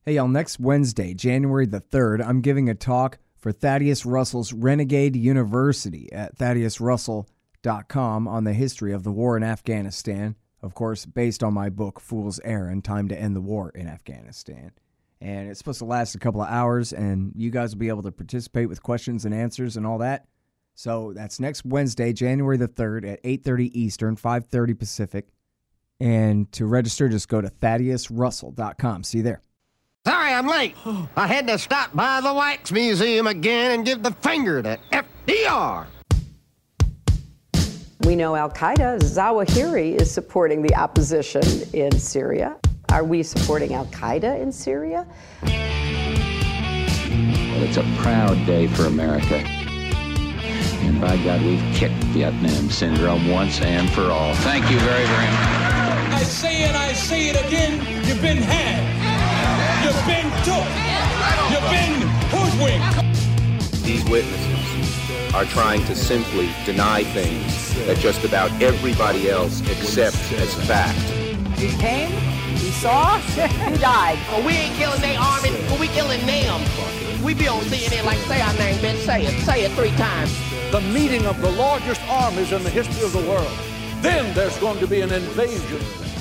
Hey, y'all, next Wednesday, January the 3rd, I'm giving a talk for Thaddeus Russell's Renegade University at ThaddeusRussell.com on the history of the war in Afghanistan. Of course, based on my book, Fool's Errand, Time to End the War in Afghanistan. And it's supposed to last a couple of hours, and you guys will be able to participate with questions and answers and all that. So that's next Wednesday, January the 3rd at 8:30 Eastern, 5:30 Pacific. And to register, just go to ThaddeusRussell.com. See you there. Sorry I'm late. I had to stop by the Wax Museum again and give the finger to FDR. We know Al-Qaeda, Zawahiri, is supporting the opposition in Syria. Are we supporting Al-Qaeda in Syria? Well, it's a proud day for America. And by God, we've kicked Vietnam syndrome once and for all. Thank you very, very much. I say it again, you've been had. You've been took. You've been hoodwinked. These witnesses are trying to simply deny things that just about everybody else accepts as fact. He came, he saw, he died. Well, we ain't killing their army, but we killing them. We be on CNN like, say our name, Ben, say it 3 times. The meeting of the largest armies in the history of the world. Then there's going to be an invasion.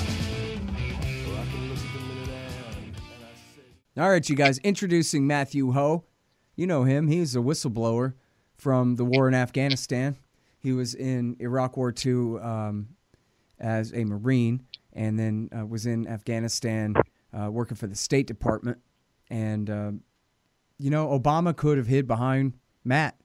All right, you guys, introducing Matthew Hoh. You know him. He's a whistleblower from the war in Afghanistan. He was in Iraq War II as a Marine, and then was in Afghanistan working for the State Department. And, Obama could have hid behind Matt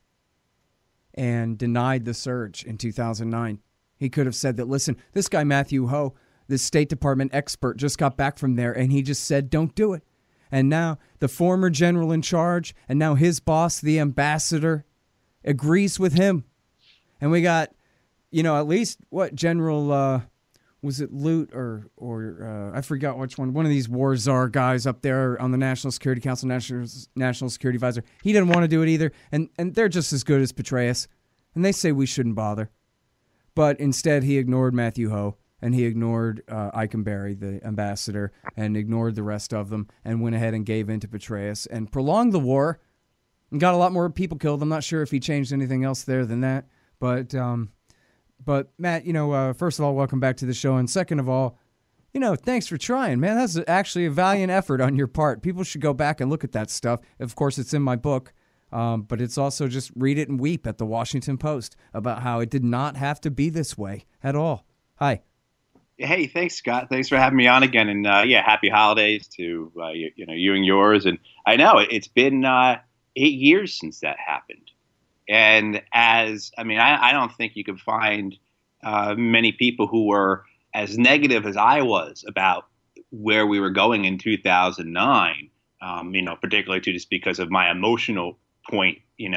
and denied the surge in 2009. He could have said that, listen, this guy Matthew Hoh, this State Department expert, just got back from there, and he just said, don't do it. And now the former general in charge, and now his boss, the ambassador, agrees with him. And we got, at least what General, was it Lute or I forgot which one. One of these war czar guys up there on the National Security Council, National Security Advisor. He didn't want to do it either. And they're just as good as Petraeus. And they say we shouldn't bother. But instead, he ignored Matthew Hoh. And he ignored Eikenberry, the ambassador, and ignored the rest of them, and went ahead and gave in to Petraeus and prolonged the war and got a lot more people killed. I'm not sure if he changed anything else there than that. But Matt, first of all, welcome back to the show. And second of all, thanks for trying, man. That's actually a valiant effort on your part. People should go back and look at that stuff. Of course, it's in my book, but it's also just read it and weep at the Washington Post about how it did not have to be this way at all. Hi. Hey, thanks, Scott. Thanks for having me on again. And happy holidays to you and yours. And I know it's been 8 years since that happened. And I don't think you can find many people who were as negative as I was about where we were going in 2009. Particularly just because of my emotional point, in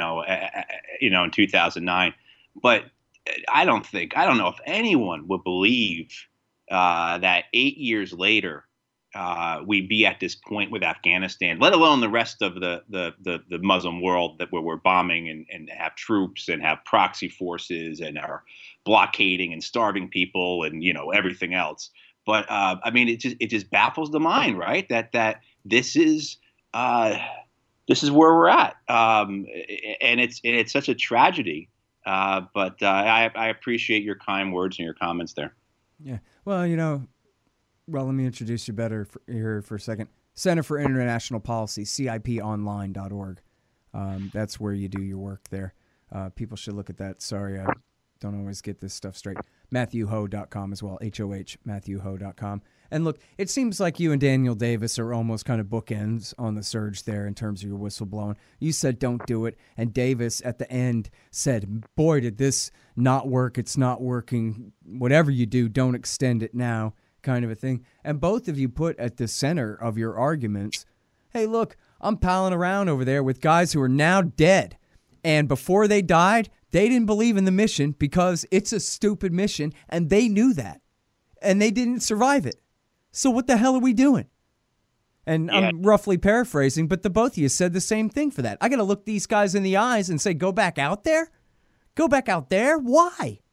2009. But I don't know if anyone would believe that 8 years later, we'd be at this point with Afghanistan, let alone the rest of the Muslim world where we're bombing and have troops and have proxy forces and are blockading and starving people and, everything else. But it just baffles the mind, right? That this is where we're at. And it's such a tragedy. But I appreciate your kind words and your comments there. Yeah. Well, let me introduce you better here for a second. Center for International Policy, CIPonline.org. That's where you do your work there. People should look at that. Sorry, I don't always get this stuff straight. MatthewHoh.com as well, HOH, MatthewHoh.com. And look, it seems like you and Daniel Davis are almost kind of bookends on the surge there in terms of your whistleblowing. You said don't do it, and Davis at the end said, boy, did this not work. It's not working. Whatever you do, don't extend it now, kind of a thing. And both of you put at the center of your arguments, hey, look, I'm palling around over there with guys who are now dead. And before they died, they didn't believe in the mission because it's a stupid mission, and they knew that. And they didn't survive it. So what the hell are we doing? And yeah. I'm roughly paraphrasing, but the both of you said the same thing for that. I got to look these guys in the eyes and say, go back out there? Go back out there? Why?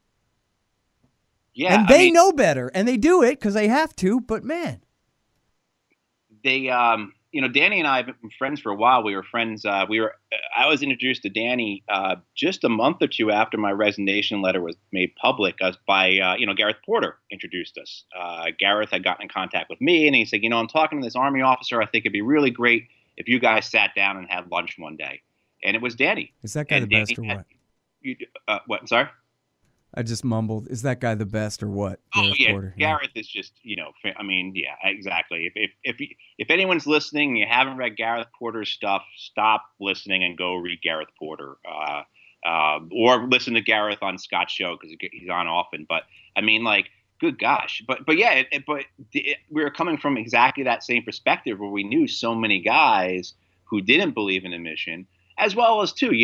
Yeah, and they know better, and they do it because they have to, but man. They Danny and I have been friends for a while. We were friends. I was introduced to Danny just a month or two after my resignation letter was made public by Gareth Porter introduced us. Gareth had gotten in contact with me, and he said, I'm talking to this Army officer. I think it'd be really great if you guys sat down and had lunch one day. And it was Danny. Is that guy the best or what? What? Sorry? I just mumbled. Is that guy the best or what? Oh, yeah. Porter? Gareth is just, yeah, exactly. If anyone's listening and you haven't read Gareth Porter's stuff, stop listening and go read Gareth Porter. Or listen to Gareth on Scott's show because he's on often. But, good gosh. But we were coming from exactly that same perspective where we knew so many guys who didn't believe in a mission, as well as too,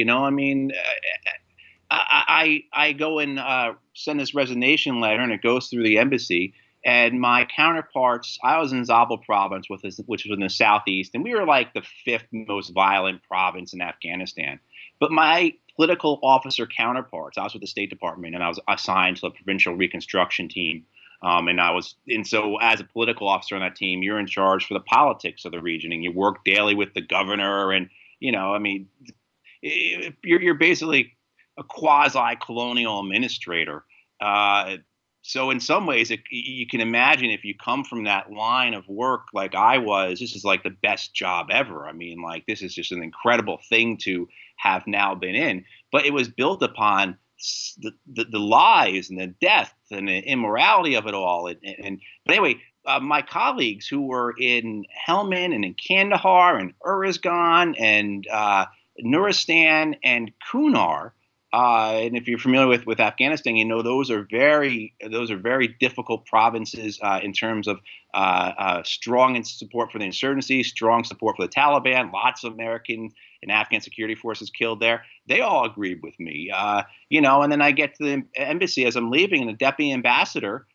I go and send this resignation letter, and it goes through the embassy. And my counterparts, I was in Zabul province, which was in the southeast, and we were like the 5th most violent province in Afghanistan. But my political officer counterparts, I was with the State Department, and I was assigned to the provincial reconstruction team. And so as a political officer on that team, you're in charge for the politics of the region, and you work daily with the governor. And you're basically a quasi-colonial administrator. So in some ways, you can imagine if you come from that line of work like I was, this is like the best job ever. This is just an incredible thing to have now been in. But it was built upon the lies and the death and the immorality of it all. But anyway, my colleagues who were in Helmand and in Kandahar and Uruzgan and Nuristan and Kunar, and if you're familiar with Afghanistan, those are very difficult provinces in terms of strong support for the insurgency, strong support for the Taliban, lots of American and Afghan security forces killed there. They all agreed with me, and then I get to the embassy as I'm leaving, and the deputy ambassador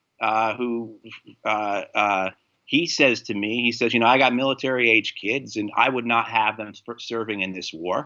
he says to me, I got military age kids and I would not have them serving in this war.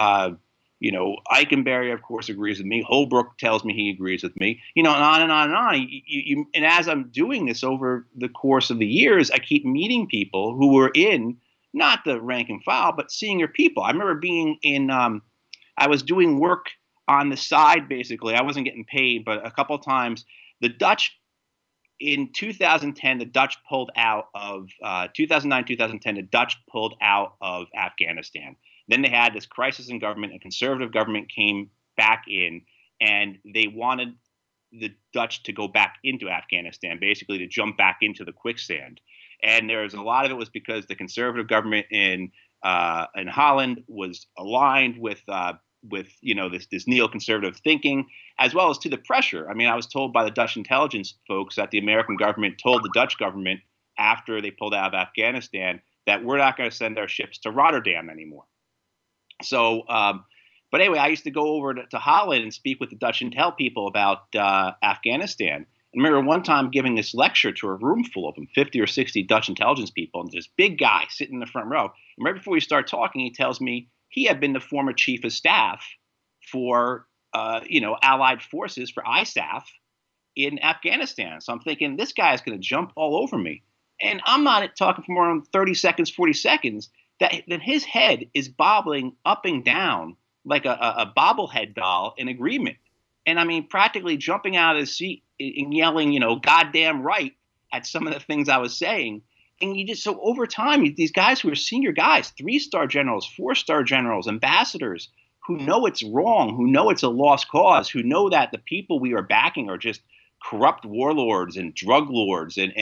Eikenberry, of course, agrees with me. Holbrook tells me he agrees with me, and on and on and on. And as I'm doing this over the course of the years, I keep meeting people who were in not the rank and file, but senior people. I remember being in, I was doing work on the side, basically. I wasn't getting paid, but a couple of times the Dutch, in 2010, the Dutch pulled out of 2009, 2010, the Dutch pulled out of Afghanistan. Then they had this crisis in government. A conservative government came back in, and they wanted the Dutch to go back into Afghanistan, basically to jump back into the quicksand. And there's a lot of it was because the conservative government in Holland was aligned with this neoconservative thinking, as well as to the pressure. I was told by the Dutch intelligence folks that the American government told the Dutch government after they pulled out of Afghanistan that we're not going to send our ships to Rotterdam anymore. So, but anyway, I used to go over to Holland and speak with the Dutch intel people about Afghanistan. I remember one time giving this lecture to a room full of them, 50 or 60 Dutch intelligence people, and this big guy sitting in the front row. And right before we start talking, he tells me he had been the former chief of staff for, Allied forces for ISAF in Afghanistan. So I'm thinking this guy is going to jump all over me. And I'm not talking for more than 30 seconds, 40 seconds. That his head is bobbling up and down like a bobblehead doll in agreement. And practically jumping out of his seat and yelling, goddamn right at some of the things I was saying. And so over time, these guys who are senior guys, 3-star generals, 4-star generals, ambassadors, who know it's wrong, who know it's a lost cause, who know that the people we are backing are just corrupt warlords and drug lords and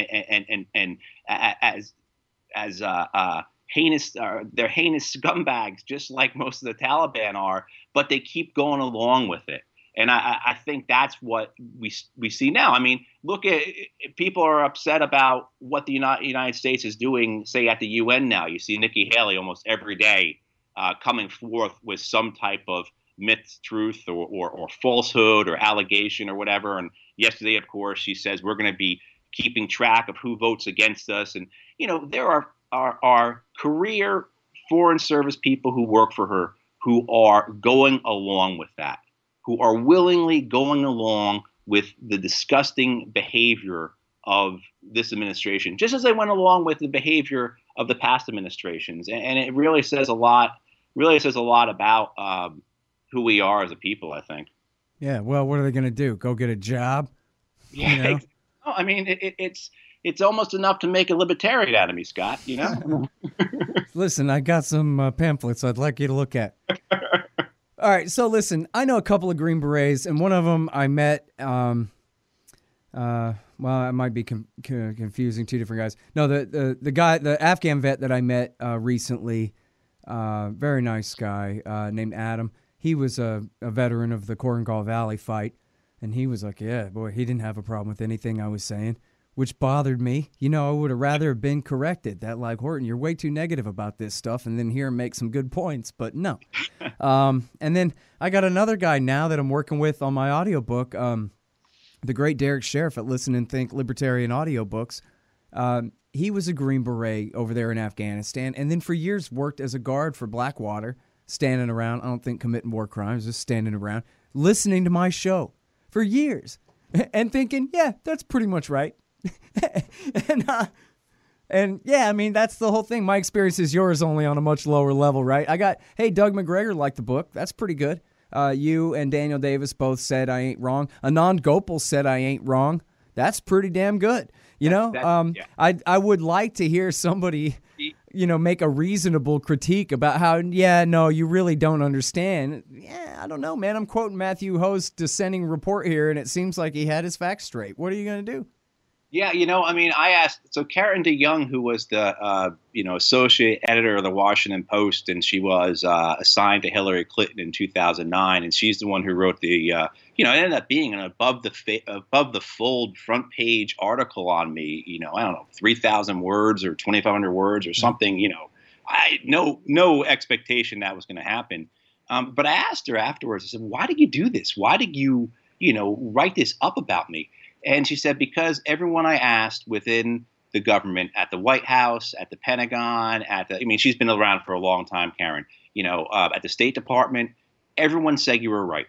heinous, they're heinous scumbags, just like most of the Taliban are, but they keep going along with it. And I think that's what we see now. Look at people are upset about what the United States is doing, say, at the UN now. You see Nikki Haley almost every day coming forth with some type of myth, truth, or falsehood or allegation or whatever. And yesterday, of course, she says we're going to be keeping track of who votes against us. And, there are career foreign service people who work for her who are going along with that, who are willingly going along with the disgusting behavior of this administration, just as they went along with the behavior of the past administrations, and it really says a lot. Really says a lot about who we are as a people, I think. Yeah. Well, what are they going to do? Go get a job? Yeah. You know? No, I mean, it's almost enough to make a libertarian out of me, Scott. You know. Listen, I got some pamphlets I'd like you to look at. All right. So listen, I know a couple of Green Berets, and one of them I met. Well, it might be confusing two different guys. No, the guy, the Afghan vet that I met recently, very nice guy named Adam. He was a veteran of the Korengal Valley fight, and he was like, yeah, boy, he didn't have a problem with anything I was saying, which bothered me. You know, I would have rather been corrected that, like, Horton, you're way too negative about this stuff, and then hear him make some good points, but no. And then I got another guy now that I'm working with on my audiobook, the great Derek Sheriff at Listen and Think Libertarian Audiobooks. He was a Green Beret over there in Afghanistan, and then for years worked as a guard for Blackwater, standing around, I don't think committing war crimes, just standing around, listening to my show for years, and thinking, yeah, that's pretty much right. And yeah, I mean, that's the whole thing. My experience is yours, only on a much lower level, right? Hey, Doug McGregor liked the book. That's pretty good. You and Daniel Davis both said I ain't wrong. Anand Gopal said I ain't wrong. That's pretty damn good. You know, yeah. I would like to hear somebody, you know, make a reasonable critique about how, yeah, no, you really don't understand. Yeah, I don't know, man. I'm quoting Matthew Ho's dissenting report here, and it seems like he had his facts straight. What are you going to do? Yeah, you know, I mean, I asked, so Karen DeYoung, who was the, associate editor of the Washington Post, and she was assigned to Hillary Clinton in 2009, and she's the one who wrote the, it ended up being an above the fold front page article on me, I don't know, 3,000 words or 2,500 words or something, I no expectation that was going to happen. But I asked her afterwards, I said, why did you do this? Why did you, write this up about me? And she said, because everyone I asked within the government, at the White House, at the Pentagon, she's been around for a long time, Karen, at the State Department, everyone said you were right.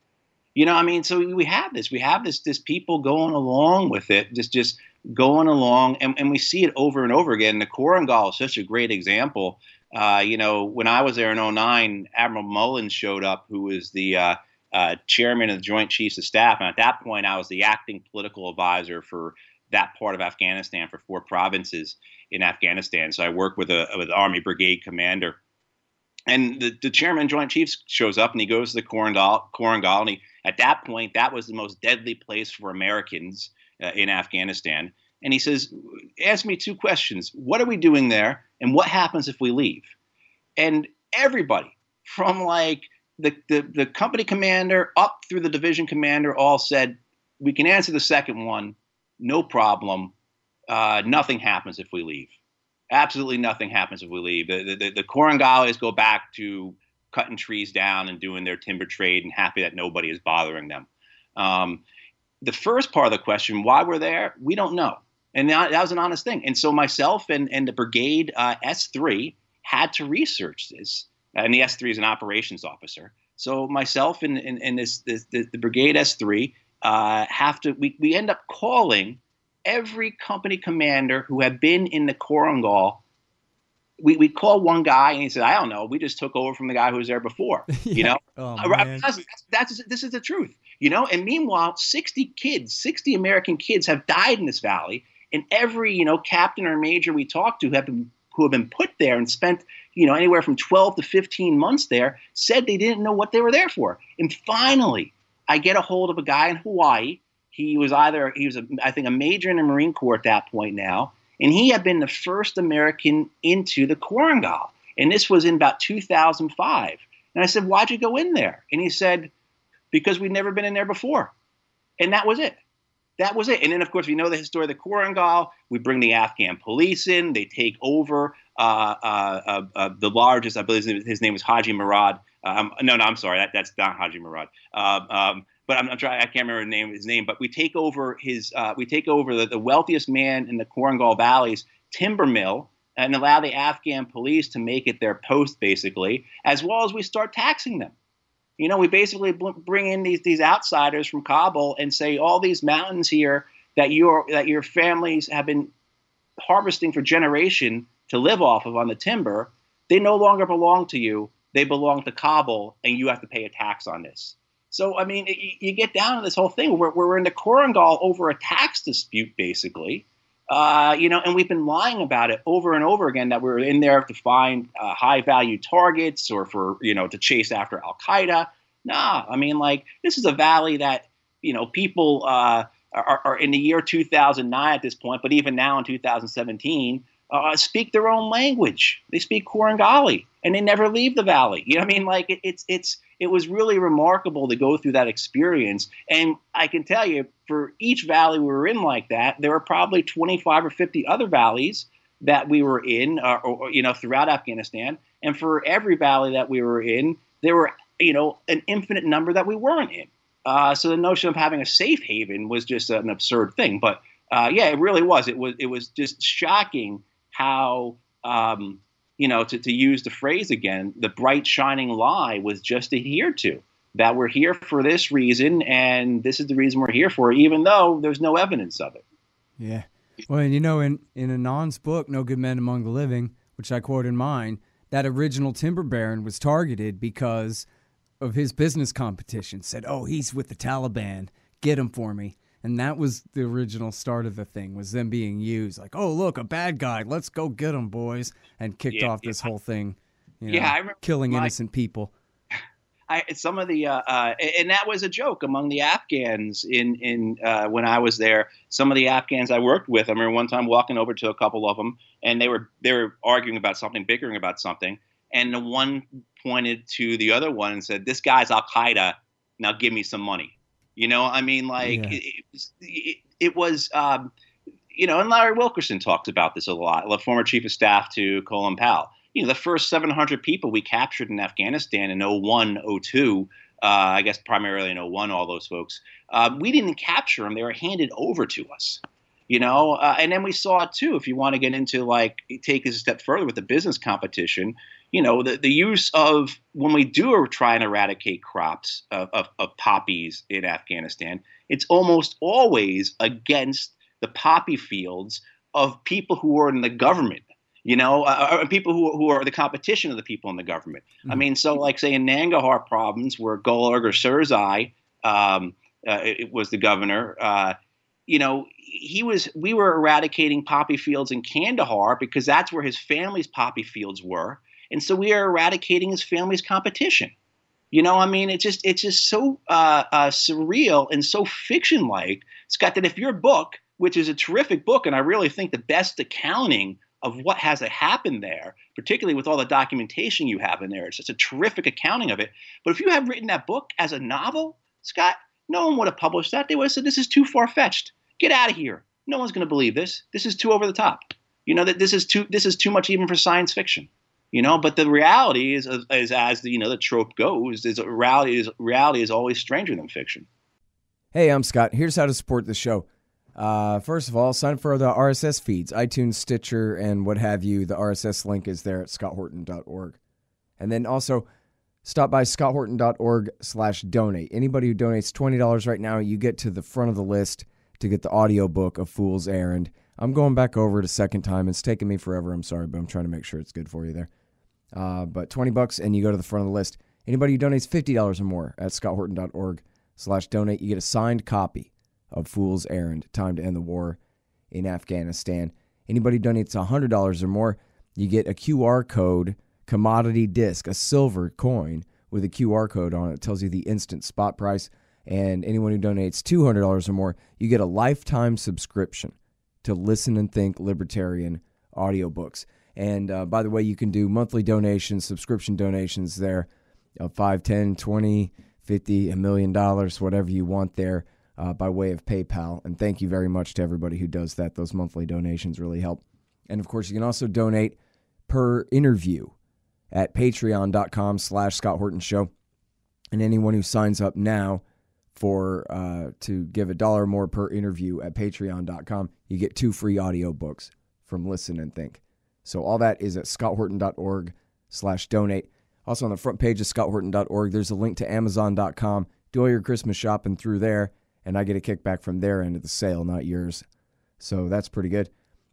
So we have this people going along with it, just going along. And we see it over and over again. The Korengal is such a great example. When I was there in 2009, Admiral Mullen showed up, who was the chairman of the Joint Chiefs of Staff. And at that point, I was the acting political advisor for that part of Afghanistan for 4 provinces in Afghanistan. So I worked with an Army brigade commander. And the chairman of Joint Chiefs shows up and he goes to the Korengal. And at that point, that was the most deadly place for Americans in Afghanistan. And he says, ask me 2 questions. What are we doing there? And what happens if we leave? And everybody from the company commander up through the division commander all said, we can answer the second one, no problem. Nothing happens if we leave. Absolutely nothing happens if we leave. The Korengalis go back to cutting trees down and doing their timber trade and happy that nobody is bothering them. The first part of the question, why we're there, we don't know. And that was an honest thing. And so myself and the brigade S3 had to research this. And the S3 is an operations officer. So myself and the brigade S3 we end up calling every company commander who had been in the Korengal. We called one guy and he said, I don't know. We just took over from the guy who was there before. Oh, man. This is the truth. And meanwhile, 60 American kids have died in this valley. And every, captain or major we talked to who have been put there and spent, anywhere from 12 to 15 months there, said they didn't know what they were there for. And finally, I get a hold of a guy in Hawaii. He was I think a major in the Marine Corps at that point now. And he had been the first American into the Korengal. And this was in about 2005. And I said, why'd you go in there? And he said, because we'd never been in there before. And that was it. That was it. And then, of course, we know the story of the Korengal. We bring the Afghan police in. They take over the largest, I believe his name was Haji Murad. I'm sorry. That's not Haji Murad. But I'm trying. I can't remember his name. But we take over the wealthiest man in the Korengal valleys, timber mill, and allow the Afghan police to make it their post, basically, as well as we start taxing them. We basically bring in these outsiders from Kabul and say all these mountains here that your families have been harvesting for generation to live off of on the timber, they no longer belong to you. They belong to Kabul, and you have to pay a tax on this. So, I mean, you get down to this whole thing where we're in the Korengal over a tax dispute, basically. And we've been lying about it over and over again, that we're in there to find high-value targets or for, to chase after Al-Qaeda. Nah, I mean, like, this is a valley that, people are in the year 2009 at this point, but even now in 2017, speak their own language. They speak Korengali, and they never leave the valley. You know what I mean? Like, it was really remarkable to go through that experience. And I can tell you, for each valley we were in like that, there were probably 25 or 50 other valleys that we were in, throughout Afghanistan. And for every valley that we were in, there were, an infinite number that we weren't in. So the notion of having a safe haven was just an absurd thing. But it really was. It was just shocking how, to use the phrase again, the bright shining lie was just adhered to. That we're here for this reason, and this is the reason we're here for, even though there's no evidence of it. Yeah. Well, and in Anand's book, No Good Men Among the Living, which I quote in mine, that original timber baron was targeted because of his business competition. Said, oh, he's with the Taliban. Get him for me. And that was the original start of the thing, was them being used. Like, oh, look, a bad guy. Let's go get him, boys. And kicked off this whole thing, I remember killing innocent people. Some of the and that was a joke among the Afghans in when I was there. Some of the Afghans I worked with, I remember one time walking over to a couple of them, and they were arguing about something, bickering about something, and the one pointed to the other one and said, "This guy's Al Qaeda. Now give me some money." It was. And Larry Wilkerson talks about this a lot, the former chief of staff to Colin Powell. The first 700 people we captured in Afghanistan in 01, 02, I guess primarily in 01, all those folks, we didn't capture them. They were handed over to us, and then we saw it too. If you want to get into take this a step further with the business competition, the use of, when we do try and eradicate crops of poppies in Afghanistan, it's almost always against the poppy fields of people who are in the government. People who are the competition of the people in the government. Mm-hmm. I mean, so say in Nangarhar province, where Gul Urgar Sirzai it was the governor, we were eradicating poppy fields in Kandahar because that's where his family's poppy fields were. And so we are eradicating his family's competition. It's just so surreal and so fiction-like, Scott, that if your book, which is a terrific book, and I really think the best accounting of what has happened there, particularly with all the documentation you have in there. It's just a terrific accounting of it. But if you had written that book as a novel, Scott, no one would have published that. They would have said, this is too far-fetched. Get out of here. No one's going to believe this. This is too over the top. That this is too much even for science fiction. But the reality is as the trope goes, is reality is always stranger than fiction. Hey, I'm Scott. Here's how to support the show. First of all, sign up for the RSS feeds, iTunes, Stitcher, and what have you. The RSS link is there at scotthorton.org. And then also stop by scotthorton.org/donate. Anybody who donates $20 right now, you get to the front of the list to get the audiobook of Fool's Errand. I'm going back over it a second time. It's taken me forever. I'm sorry, but I'm trying to make sure it's good for you there. But $20 and you go to the front of the list. Anybody who donates $50 or more at scotthorton.org/donate, you get a signed copy of Fool's Errand, Time to End the War in Afghanistan. Anybody who donates $100 or more, you get a QR code commodity disc, a silver coin with a QR code on it. It tells you the instant spot price. And anyone who donates $200 or more, you get a lifetime subscription to Listen and Think Libertarian audiobooks. And by the way, you can do monthly donations, subscription donations there of $5, $10, $20, $50, $1 million, whatever you want there. By way of PayPal. And thank you very much to everybody who does that. Those monthly donations really help. And of course, you can also donate per interview at patreon.com/Scott Horton Show. And anyone who signs up now for to give $1 or more per interview at patreon.com, you get 2 free audiobooks from Listen and Think. So all that is at scotthorton.org/donate. Also on the front page of scotthorton.org, there's a link to amazon.com. Do all your Christmas shopping through there. And I get a kickback from their end of the sale, not yours. So that's pretty good.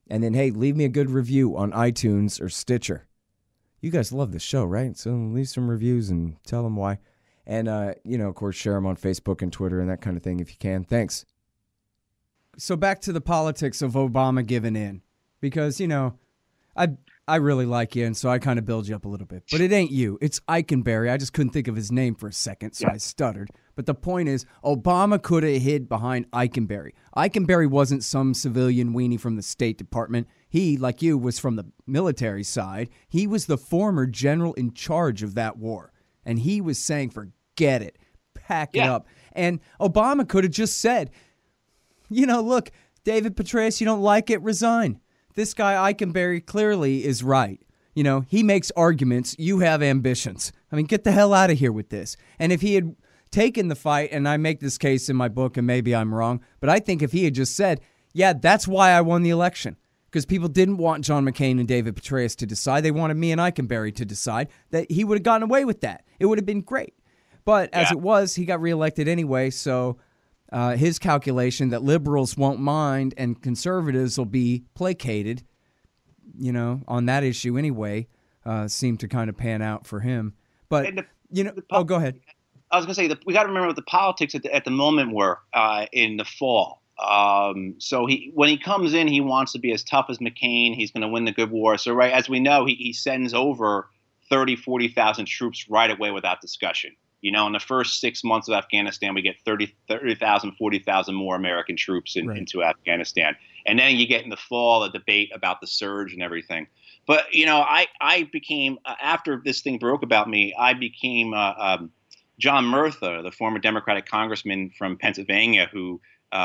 And then, hey, leave me a good review on iTunes or Stitcher. You guys love the show, right? So leave some reviews and tell them why. And, of course, share them on Facebook and Twitter and that kind of thing if you can. Thanks. So back to the politics of Obama giving in. Because, I really like you, and so I kind of build you up a little bit. But it ain't you. It's Eikenberry. I just couldn't think of his name for a second, so I stuttered. But the point is, Obama could have hid behind Eikenberry. Eikenberry wasn't some civilian weenie from the State Department. He, like you, was from the military side. He was the former general in charge of that war. And he was saying, forget it. Pack it up. And Obama could have just said, look, David Petraeus, you don't like it, resign. This guy Eikenberry clearly is right. He makes arguments. You have ambitions. I mean, get the hell out of here with this. And if he had taken the fight, and I make this case in my book, and maybe I'm wrong, but I think if he had just said, yeah, that's why I won the election, because people didn't want John McCain and David Petraeus to decide. They wanted me and Eikenberry to decide, that he would have gotten away with that. It would have been great. But as it was, he got reelected anyway, so his calculation that liberals won't mind and conservatives will be placated, on that issue anyway, seemed to kind of pan out for him. But, go ahead. I was going to say, we got to remember what the politics at the moment were in the fall. So when he comes in, he wants to be as tough as McCain. He's going to win the good war. So, right, as we know, he sends over 30, 40,000 troops right away without discussion. In the first 6 months of Afghanistan, we get 30,000, 40,000 more American troops into Afghanistan. And then you get in the fall a debate about the surge and everything. But, I became, after this thing broke about me, I became John Murtha, the former Democratic congressman from Pennsylvania, who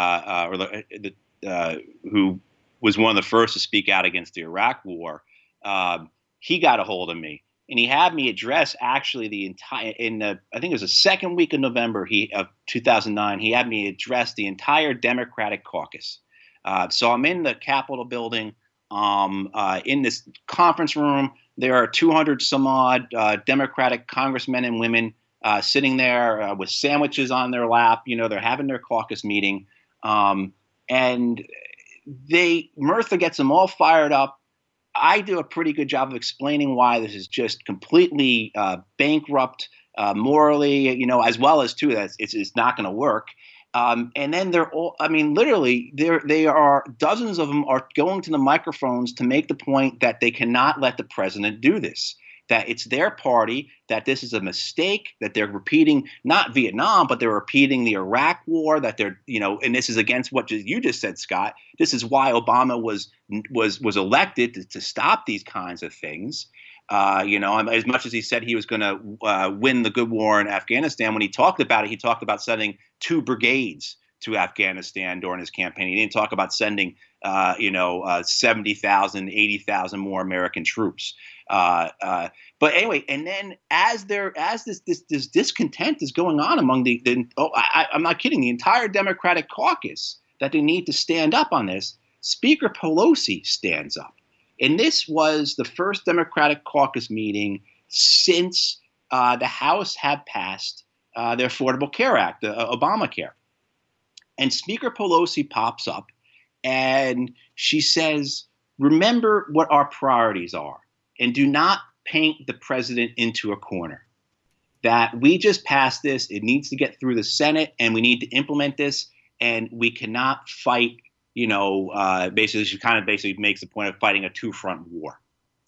was one of the first to speak out against the Iraq War. He got a hold of me, and he had me address actually the entire I think it was the second week of November of 2009. He had me address the entire Democratic caucus. So I'm in the Capitol building, in this conference room. There are 200 some odd Democratic congressmen and women sitting there with sandwiches on their lap. They're having their caucus meeting. And Murtha gets them all fired up. I do a pretty good job of explaining why this is just completely bankrupt morally, as well as too that it's not going to work. And then they're all, literally they are, dozens of them are going to the microphones to make the point that they cannot let the president do this, that it's their party, that this is a mistake, that they're repeating not Vietnam, but they're repeating the Iraq war, that they're, and this is against what you just said, Scott. This is why Obama was elected to stop these kinds of things. As much as he said he was going to win the good war in Afghanistan, when he talked about it, he talked about sending 2 brigades to Afghanistan during his campaign. He didn't talk about sending, 70,000, 80,000 more American troops. But anyway, and then as this discontent is going on among I'm not kidding, the entire Democratic caucus, that they need to stand up on this, Speaker Pelosi stands up. And this was the first Democratic caucus meeting since the House had passed the Affordable Care Act, Obamacare. And Speaker Pelosi pops up and she says, remember what our priorities are, and do not paint the president into a corner. That we just passed this, it needs to get through the Senate, and we need to implement this, and we cannot fight, basically she kind of basically makes the point of fighting a 2-front war.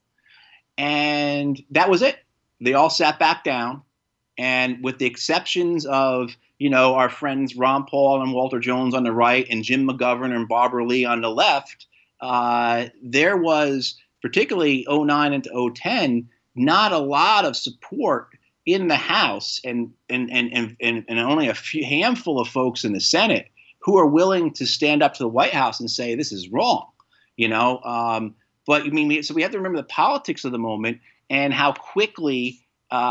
And that was it. They all sat back down, and with the exceptions of, our friends Ron Paul and Walter Jones on the right and Jim McGovern and Barbara Lee on the left, there was, particularly 2009 into 2010, not a lot of support in the House and only a handful of folks in the Senate who are willing to stand up to the White House and say this is wrong, But so we have to remember the politics of the moment and how quickly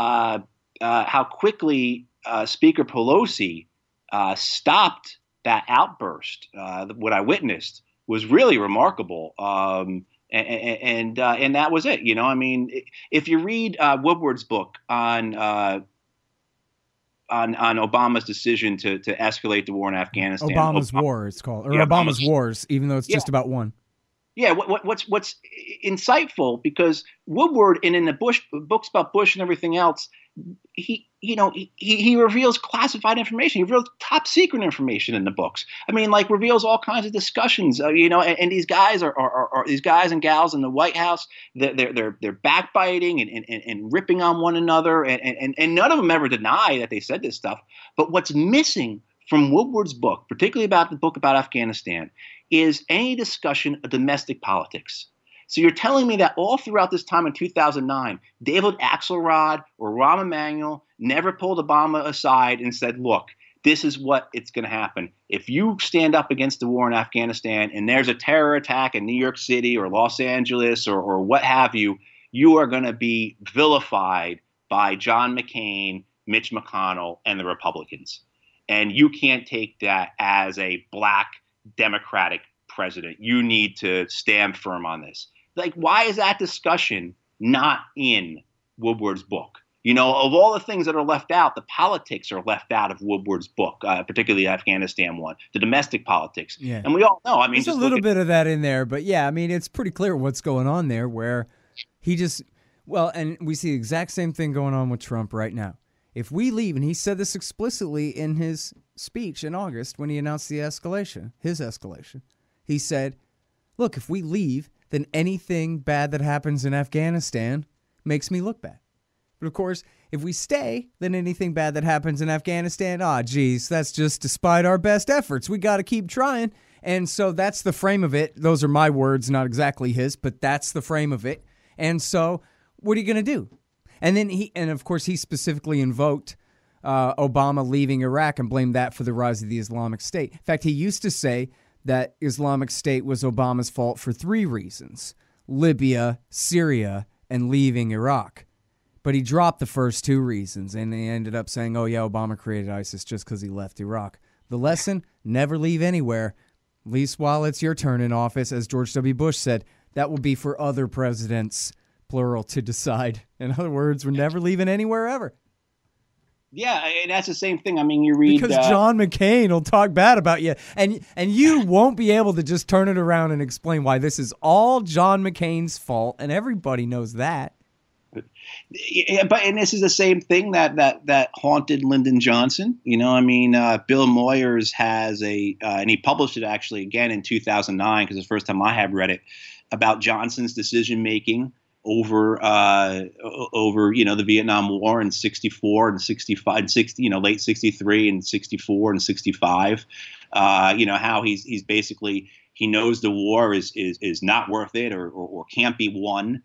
Speaker Pelosi stopped that outburst. What I witnessed was really remarkable. And that was it. If you read Woodward's book on Obama's decision to escalate the war in Afghanistan, Obama's War, it's called, or Obama's Wars, even though it's just about one. Yeah, what's insightful, because Woodward, and in the books about Bush and everything else, he reveals classified information. He reveals top secret information in the books. I mean, like, reveals all kinds of discussions. And these guys are these guys and gals in the White House. They're backbiting and ripping on one another, and none of them ever deny that they said this stuff. But what's missing from Woodward's book, particularly about the book about Afghanistan, is any discussion of domestic politics. So you're telling me that all throughout this time in 2009, David Axelrod or Rahm Emanuel never pulled Obama aside and said, look, this is what it's going to happen. If you stand up against the war in Afghanistan and there's a terror attack in New York City or Los Angeles or what have you, you are going to be vilified by John McCain, Mitch McConnell, and the Republicans. And you can't take that as a black Democratic president. You need to stand firm on this. Like, why is that discussion not in Woodward's book? Of all the things that are left out, the politics are left out of Woodward's book, particularly the Afghanistan one, the domestic politics. Yeah. And we all know, there's a little bit of that in there, but yeah, it's pretty clear what's going on there, where he just, and we see the exact same thing going on with Trump right now. If we leave, and he said this explicitly in his speech in August when he announced his escalation, he said, look, if we leave, then anything bad that happens in Afghanistan makes me look bad. But of course, if we stay, then anything bad that happens in Afghanistan, that's just despite our best efforts. We got to keep trying. And so that's the frame of it. Those are my words, not exactly his, but that's the frame of it. And so what are you going to do? And then of course, he specifically invoked Obama leaving Iraq and blamed that for the rise of the Islamic State. In fact, he used to say that Islamic State was Obama's fault for 3 reasons: Libya, Syria, and leaving Iraq. But he dropped the first 2 reasons, and he ended up saying, Obama created ISIS just because he left Iraq. The lesson: never leave anywhere, at least while it's your turn in office. As George W. Bush said, that will be for other presidents, plural, to decide. In other words, we're never leaving anywhere ever. Yeah, and that's the same thing. You read... Because John McCain will talk bad about you, and you won't be able to just turn it around and explain why this is all John McCain's fault, and everybody knows that. Yeah, and this is the same thing that haunted Lyndon Johnson. Bill Moyers has and he published it actually again in 2009, because it's the first time I have read it, about Johnson's decision making over the Vietnam War in 64 and 65 and 60, late 63 and 64 and 65. How he's basically, he knows the war is not worth it or can't be won.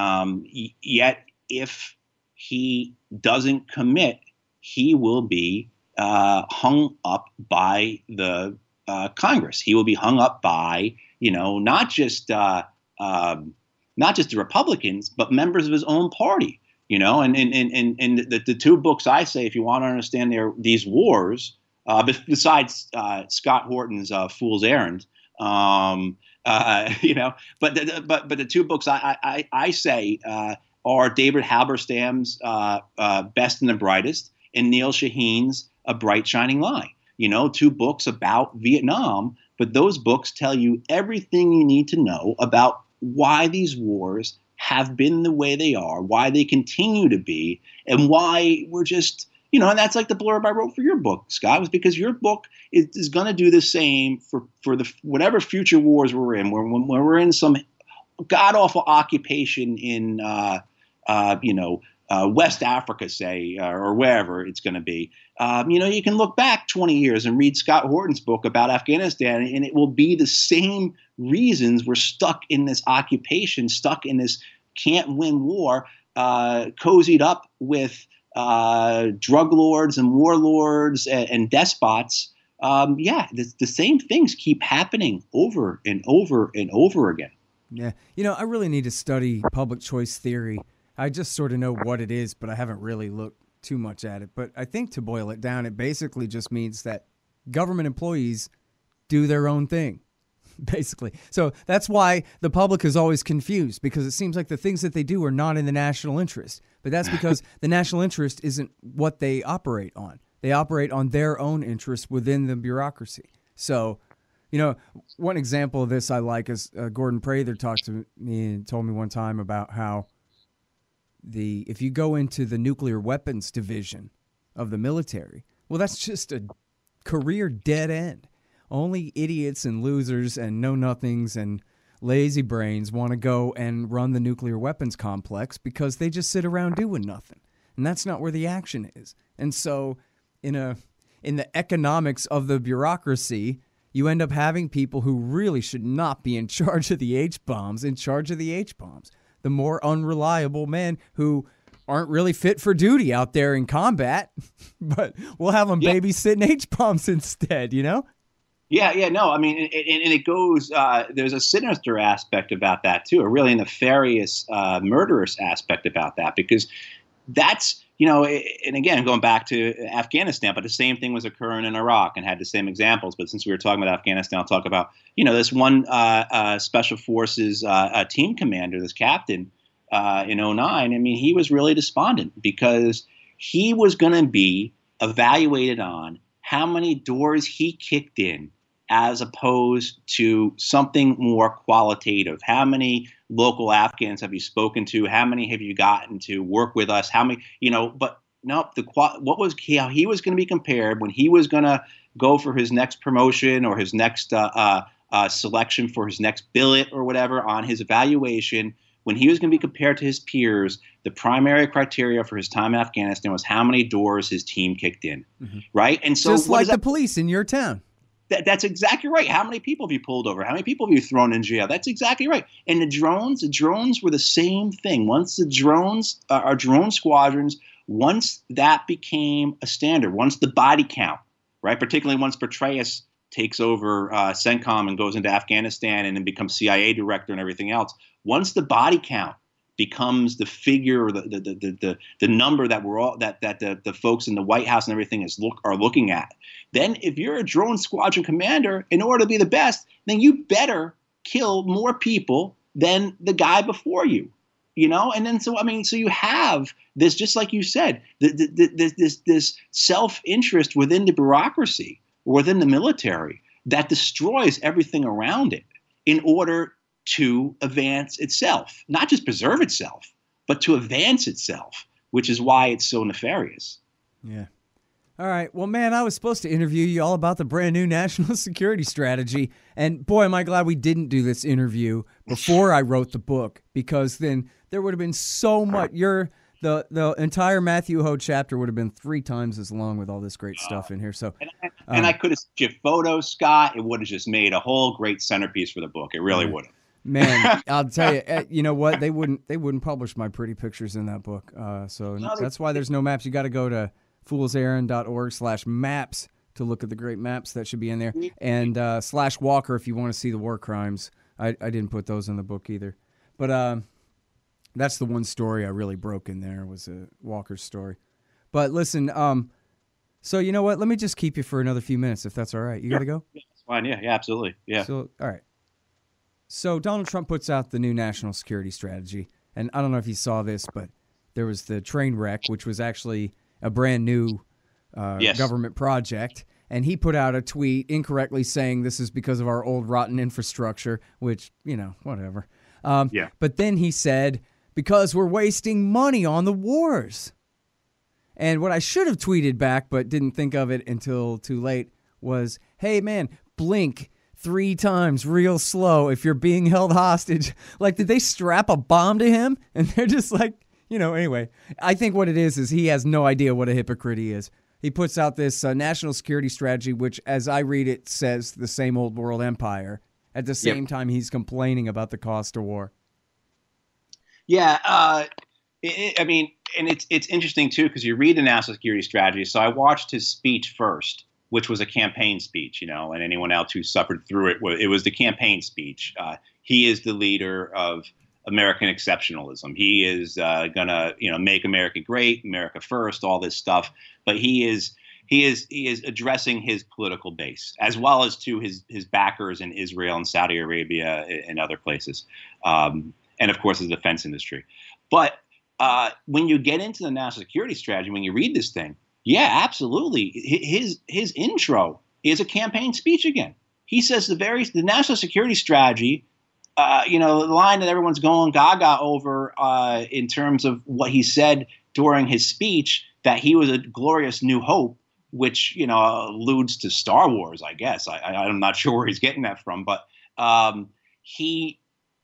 Yet if he doesn't commit, he will be hung up by the Congress. He will be hung up by, not just the Republicans, but members of his own party. And the 2 books I say, if you want to understand these wars, besides Scott Horton's Fool's Errand, but the 2 books I say are David Halberstam's Best and the Brightest and Neil Shaheen's A Bright Shining Lie. 2 books about Vietnam, but those books tell you everything you need to know about why these wars have been the way they are, why they continue to be, and why we're just, and that's like the blurb I wrote for your book, Scott, was because your book is going to do the same for the whatever future wars we're in, when we're in some god-awful occupation in, West Africa, say, or wherever it's going to be. You can look back 20 years and read Scott Horton's book about Afghanistan, and it will be the same reasons we're stuck in this occupation, stuck in this can't win war, cozied up with drug lords and warlords and despots. The same things keep happening over and over and over again. Yeah. I really need to study public choice theory. I just sort of know what it is, but I haven't really looked too much at it. But I think to boil it down, it basically just means that government employees do their own thing, basically. So that's why the public is always confused, because it seems like the things that they do are not in the national interest. But that's because the national interest isn't what they operate on. They operate on their own interests within the bureaucracy. So, You know, one example of this I like is Gordon Prather talked to me and told me one time about how if you go into the nuclear weapons division of the military, well, that's just a career dead end. Only idiots and losers and know-nothings and lazy brains want to go and run the nuclear weapons complex because they just sit around doing nothing. And that's not where the action is. And so in the economics of the bureaucracy, you end up having people who really should not be in charge of the H-bombs, the more unreliable men who aren't really fit for duty out there in combat, but we'll have them babysitting H-bombs instead, you know? Yeah, no, I mean, and it goes, there's a sinister aspect about that too, a really nefarious, murderous aspect about that, because that's, you know, and again, going back to Afghanistan, but the same thing was occurring in Iraq and had the same examples. But since we were talking about Afghanistan, I'll talk about, you know, this one Special Forces team commander, this captain in 2009. I mean, he was really despondent because he was going to be evaluated on how many doors he kicked in as opposed to something more qualitative. How many local Afghans have you spoken to? How many have you gotten to work with us? How many, you know, but no, how he was going to be compared when he was going to go for his next promotion or his next selection for his next billet or whatever on his evaluation. When he was going to be compared to his peers, the primary criteria for his time in Afghanistan was how many doors his team kicked in, right? And so, just like the police in your town. That's exactly right. How many people have you pulled over? How many people have you thrown in jail? That's exactly right. And the drones were the same thing. Once the drones, our drone squadrons, once that became a standard, once the body count, right, particularly once Petraeus takes over CENTCOM and goes into Afghanistan and then becomes CIA director and everything else, once the body count becomes the figure or the number that we're all that the folks in the White House and everything are looking at, then if you're a drone squadron commander, in order to be the best, then you better kill more people than the guy before you, you know. And then so you have this, just like you said, this self-interest within the bureaucracy or within the military that destroys everything around it in order to advance itself, not just preserve itself, but to advance itself, which is why it's so nefarious. Yeah. All right. Well, man, I was supposed to interview you all about the brand new national security strategy. And boy, am I glad we didn't do this interview before I wrote the book, because then there would have been so much. The entire Matthew Hoh chapter would have been 3 times as long with all this great stuff in here. So, and I could have sent you photos, Scott. It would have just made a whole great centerpiece for the book. It really would have. Man, I'll tell you, you know what? They wouldn't publish my pretty pictures in that book. So that's why there's no maps. You got to go to foolserrand.org/maps to look at the great maps that should be in there. And /Walker if you want to see the war crimes. I didn't put those in the book either. But that's the one story I really broke in there was Walker's story. But listen, so you know what? Let me just keep you for another few minutes if that's all right. You got to go? Yeah, that's fine. Yeah, absolutely. Yeah. So, all right. So Donald Trump puts out the new national security strategy, and I don't know if you saw this, but there was the train wreck, which was actually a brand new government project, and he put out a tweet incorrectly saying this is because of our old rotten infrastructure, which, you know, whatever. But then he said, because we're wasting money on the wars. And what I should have tweeted back, but didn't think of it until too late, was, hey, man, blink 3 times real slow if you're being held hostage. Like, did they strap a bomb to him? And they're just like, you know, anyway. I think what it is he has no idea what a hypocrite he is. He puts out this national security strategy, which, as I read it, says the same old world empire. At the same time, he's complaining about the cost of war. Yeah, I mean, and it's interesting, too, because you read the national security strategy. So I watched his speech first, which was a campaign speech, you know, and anyone else who suffered through it was the campaign speech. He is the leader of American exceptionalism. He is going to, you know, make America great, America first, all this stuff. But he is addressing his political base, as well as to his backers in Israel and Saudi Arabia and other places. And, of course, the defense industry. But when you get into the national security strategy, when you read this thing, yeah, absolutely. His intro is a campaign speech again. He says the national security strategy, the line that everyone's going gaga over in terms of what he said during his speech, that he was a glorious new hope, which, alludes to Star Wars, I guess. I'm not sure where he's getting that from, but he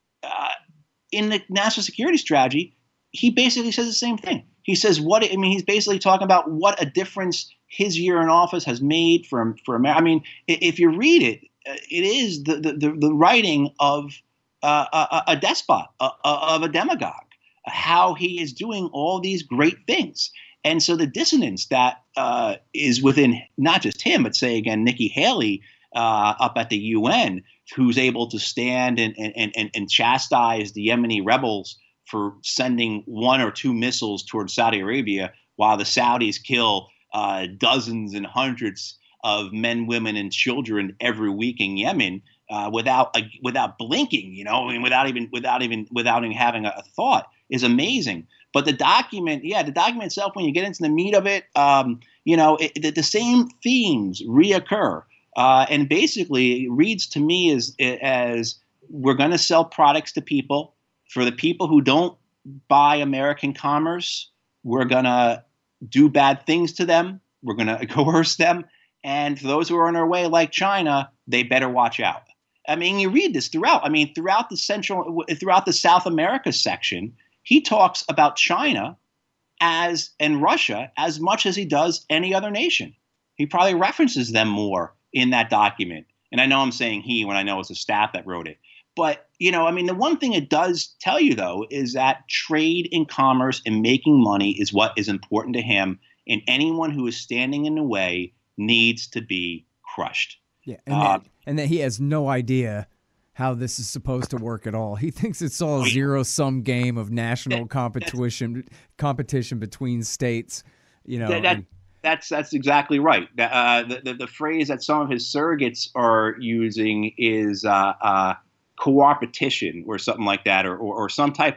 in the national security strategy, he basically says the same thing. He says he's basically talking about what a difference his year in office has made for America. I mean, if you read it, it is the writing of a despot, of a demagogue, how he is doing all these great things. And so the dissonance that is within not just him, but say again, Nikki Haley up at the UN, who's able to stand and chastise the Yemeni rebels for sending 1 or 2 missiles towards Saudi Arabia, while the Saudis kill dozens and hundreds of men, women, and children every week in Yemen without blinking, without even having a thought, is amazing. But the document itself, when you get into the meat of it, the same themes reoccur. And basically, it reads to me as we're going to sell products to people. For the people who don't buy American commerce, we're going to do bad things to them. We're going to coerce them. And for those who are on their way, like China, they better watch out. I mean, you read this throughout. I mean, throughout the South America section, he talks about China and Russia as much as he does any other nation. He probably references them more in that document. And I know I'm saying he when I know it's the staff that wrote it. But, the one thing it does tell you, though, is that trade and commerce and making money is what is important to him. And anyone who is standing in the way needs to be crushed. Yeah, and that he has no idea how this is supposed to work at all. He thinks it's all a zero-sum game of national competition between states. That's exactly right. The phrase that some of his surrogates are using is co-opetition or something like that, or some type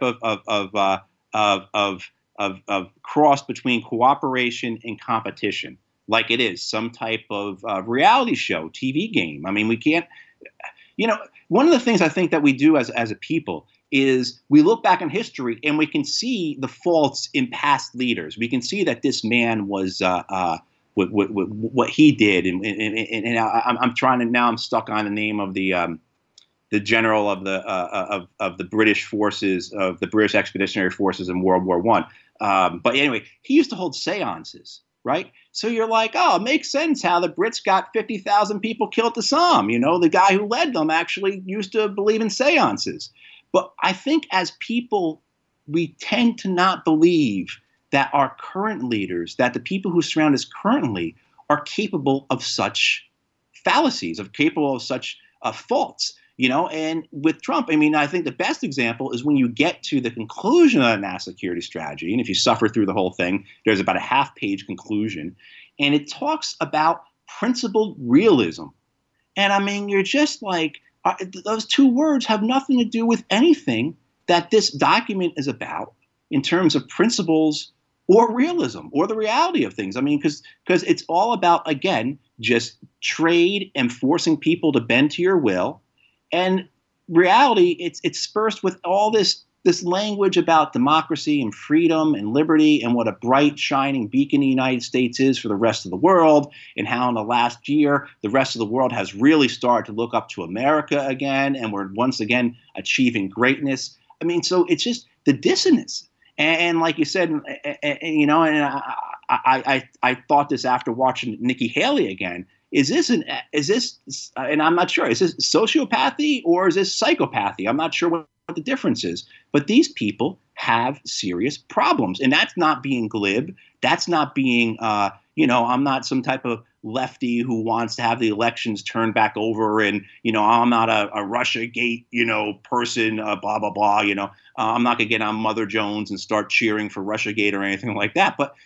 of cross between cooperation and competition, like it is some type of reality show, TV game. I mean, we can't. One of the things I think that we do as a people is we look back in history and we can see the faults in past leaders. We can see that this man was what he did, and I'm stuck on the name of the general of the British forces, of the British Expeditionary Forces in World War I. But anyway, he used to hold seances, right? So you're like, oh, it makes sense how the Brits got 50,000 people killed to Somme. The guy who led them actually used to believe in seances. But I think as people, we tend to not believe that our current leaders, that the people who surround us currently are capable of such fallacies, capable of such faults. And with Trump, I think the best example is when you get to the conclusion of the national security strategy. And if you suffer through the whole thing, there's about a half-page conclusion. And it talks about principled realism. And you're just like, those two words have nothing to do with anything that this document is about in terms of principles or realism or the reality of things. Because it's all about, again, just trade and forcing people to bend to your will. And reality, it's dispersed with all this language about democracy and freedom and liberty and what a bright, shining beacon the United States is for the rest of the world, and how in the last year the rest of the world has really started to look up to America again, and we're once again achieving greatness. So it's just the dissonance. And like you said, and I thought this after watching Nikki Haley again. Is this, and I'm not sure, is this sociopathy or is this psychopathy? I'm not sure what the difference is. But these people have serious problems. And that's not being glib. That's not being, I'm not some type of lefty who wants to have the elections turned back over. And, I'm not a Russiagate, person, blah, blah, blah. I'm not going to get on Mother Jones and start cheering for Russiagate or anything like that. But,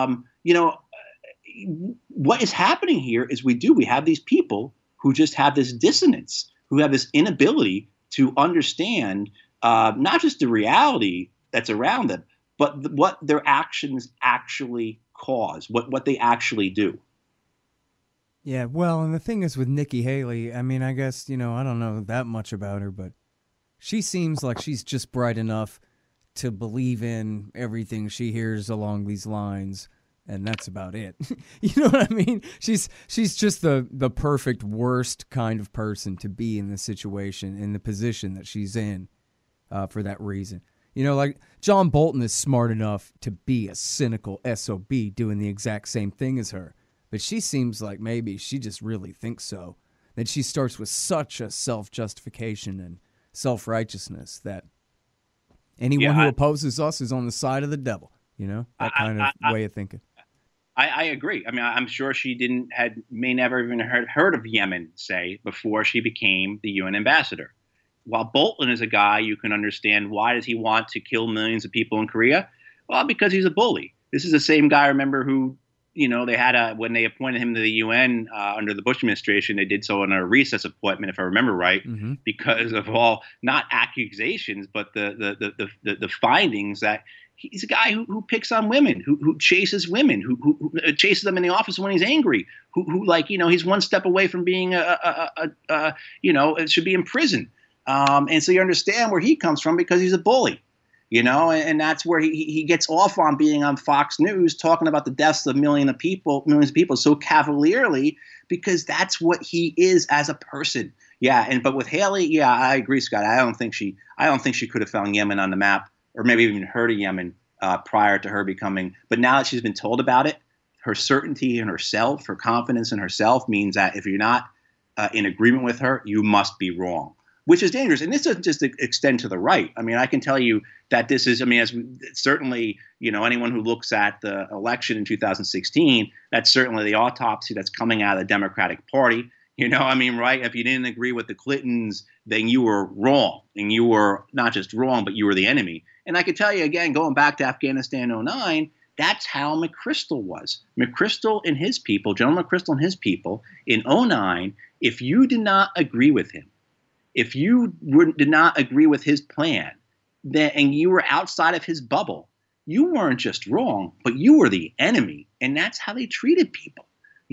what is happening here is we have these people who just have this dissonance, who have this inability to understand not just the reality that's around them, but what their actions actually cause, what they actually do. Yeah, well, and the thing is with Nikki Haley, I mean, I guess, I don't know that much about her, but she seems like she's just bright enough to believe in everything she hears along these lines, and that's about it. You know what I mean? She's just the perfect worst kind of person to be in the situation, in the position that she's in, for that reason. Like John Bolton is smart enough to be a cynical SOB doing the exact same thing as her. But she seems like maybe she just really thinks so. That she starts with such a self-justification and self-righteousness that anyone who opposes us is on the side of the devil. That kind of way of thinking. I agree. I mean, I'm sure she may never even heard of Yemen, say, before she became the UN ambassador. While Bolton is a guy you can understand, why does he want to kill millions of people in Korea? Well, because he's a bully. This is the same guy, remember, who they had when they appointed him to the UN under the Bush administration, they did so on a recess appointment, if I remember right, because of all not accusations, but the findings that he's a guy who picks on women, who chases women, who chases them in the office when he's angry, who he's one step away from being should be in prison, and so you understand where he comes from because he's a bully. And that's where he gets off on being on Fox News talking about the deaths of millions of people so cavalierly, because that's what he is as a person. Yeah, but with Haley, I agree, Scott. I don't think she could have found Yemen on the map, or maybe even heard of Yemen prior to her becoming. But now that she's been told about it, her certainty in herself, her confidence in herself means that if you're not in agreement with her, you must be wrong. Which is dangerous. And this doesn't just extend to the right. I mean, I can tell you that this is, certainly, anyone who looks at the election in 2016, that's certainly the autopsy that's coming out of the Democratic Party. Right? If you didn't agree with the Clintons, then you were wrong. And you were not just wrong, but you were the enemy. And I can tell you, again, going back to Afghanistan 2009, that's how McChrystal was. McChrystal and his people, General McChrystal and his people, in 2009, if you did not agree with him, if you did not agree with his plan, and you were outside of his bubble, you weren't just wrong, but you were the enemy. And that's how they treated people.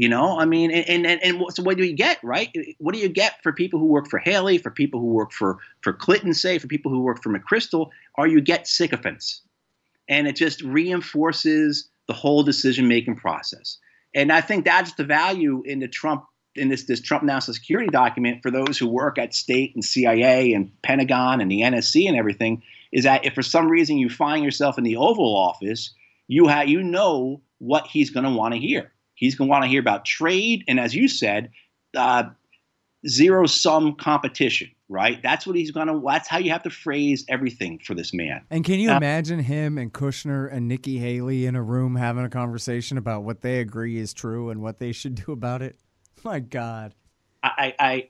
So what do you get, right? What do you get for people who work for Haley, for people who work for Clinton, say, for people who work for McChrystal? Or you get sycophants. And it just reinforces the whole decision-making process. And I think that's the value in the Trump national security document for those who work at state and CIA and Pentagon and the NSC and everything, is that if for some reason you find yourself in the Oval Office, you know what he's going to want to hear. He's going to want to hear about trade and, as you said, zero-sum competition, right? That's how you have to phrase everything for this man. And can you imagine him and Kushner and Nikki Haley in a room having a conversation about what they agree is true and what they should do about it? My God. I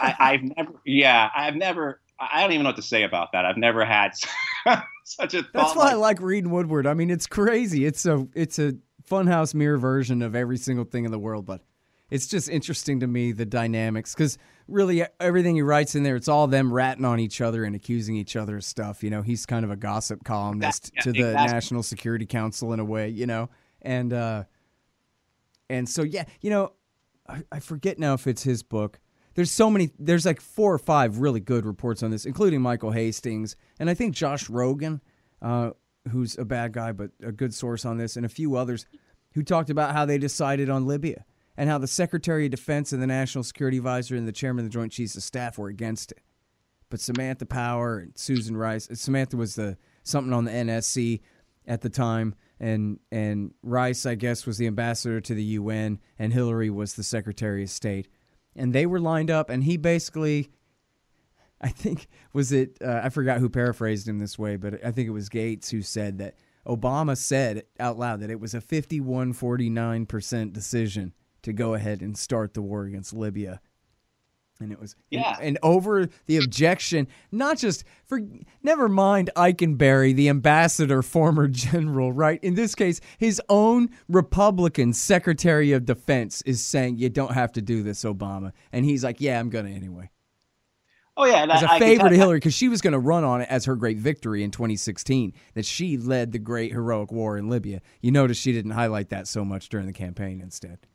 don't even know what to say about that. I've never had such a thought. That's why I like reading Woodward. I mean, it's crazy. It's a funhouse mirror version of every single thing in the world, but it's just interesting to me, the dynamics, because really everything he writes in there, it's all them ratting on each other and accusing each other of stuff. He's kind of a gossip columnist to the National Security Council in a way, and so, I forget now if it's his book. There's like 4 or 5 really good reports on this, including Michael Hastings. And I think Josh Rogan, who's a bad guy, but a good source on this, and a few others who talked about how they decided on Libya and how the Secretary of Defense and the National Security Advisor and the Chairman of the Joint Chiefs of Staff were against it. But Samantha Power and Susan Rice, Samantha was something on the NSC at the time, and Rice, I guess, was the ambassador to the UN, and Hillary was the Secretary of State. And they were lined up, and he basically, I think, I forgot who paraphrased him this way, but I think it was Gates who said that Obama said out loud that it was a 51-49% decision to go ahead and start the war against Libya. And it was, and over the objection, not just never mind Eikenberry, the ambassador, former general, right? In this case, his own Republican Secretary of Defense is saying, you don't have to do this, Obama. And he's like, yeah, I'm going to anyway. Oh, yeah. As a favor to Hillary, because she was going to run on it as her great victory in 2016, that she led the great heroic war in Libya. You notice she didn't highlight that so much during the campaign instead. Yeah.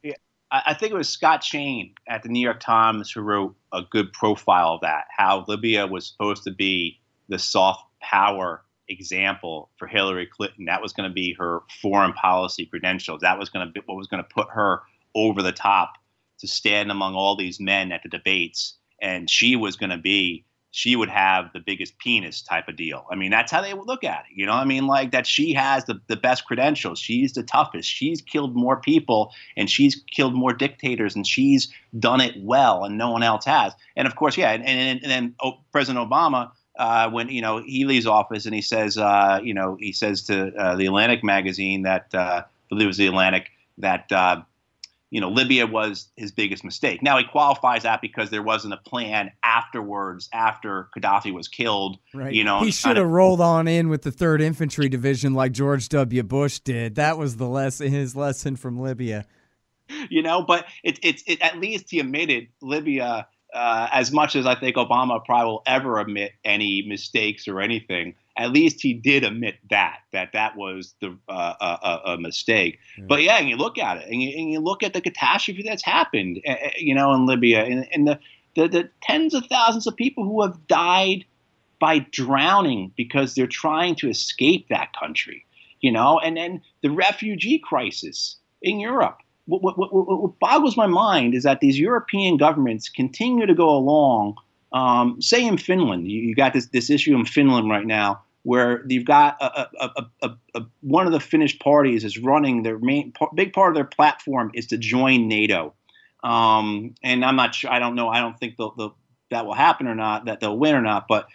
I think it was Scott Chain at the New York Times who wrote a good profile of that, how Libya was supposed to be the soft power example for Hillary Clinton. That was going to be her foreign policy credentials. That was going to be what was going to put her over the top to stand among all these men at the debates. And she would have the biggest penis type of deal. I mean, that's how they would look at it. You know what I mean? Like that she has the best credentials. She's the toughest. She's killed more people and she's killed more dictators and she's done it well and no one else has. And of course, yeah. And then President Obama, when, he leaves office and he says, he says to the Atlantic magazine that, I believe it was the Atlantic, that, Libya was his biggest mistake. Now he qualifies that because there wasn't a plan afterwards, after Gaddafi was killed. Right. He should have rolled on in with the 3rd Infantry Division like George W. Bush did. That was his lesson from Libya. But it at least he admitted Libya, as much as I think Obama probably will ever admit any mistakes or anything. At least he did admit that was a mistake. Yeah. But yeah, and you look at it, and you look at the catastrophe that's happened, in Libya, and the tens of thousands of people who have died by drowning because they're trying to escape that country, and then the refugee crisis in Europe. What boggles my mind is that these European governments continue to go along. Say in Finland, you got this issue in Finland right now, where you've got one of the Finnish parties is running their big part of their platform is to join NATO. And I'm not sure. I don't know. I don't think that will happen or not, that they'll win or not. But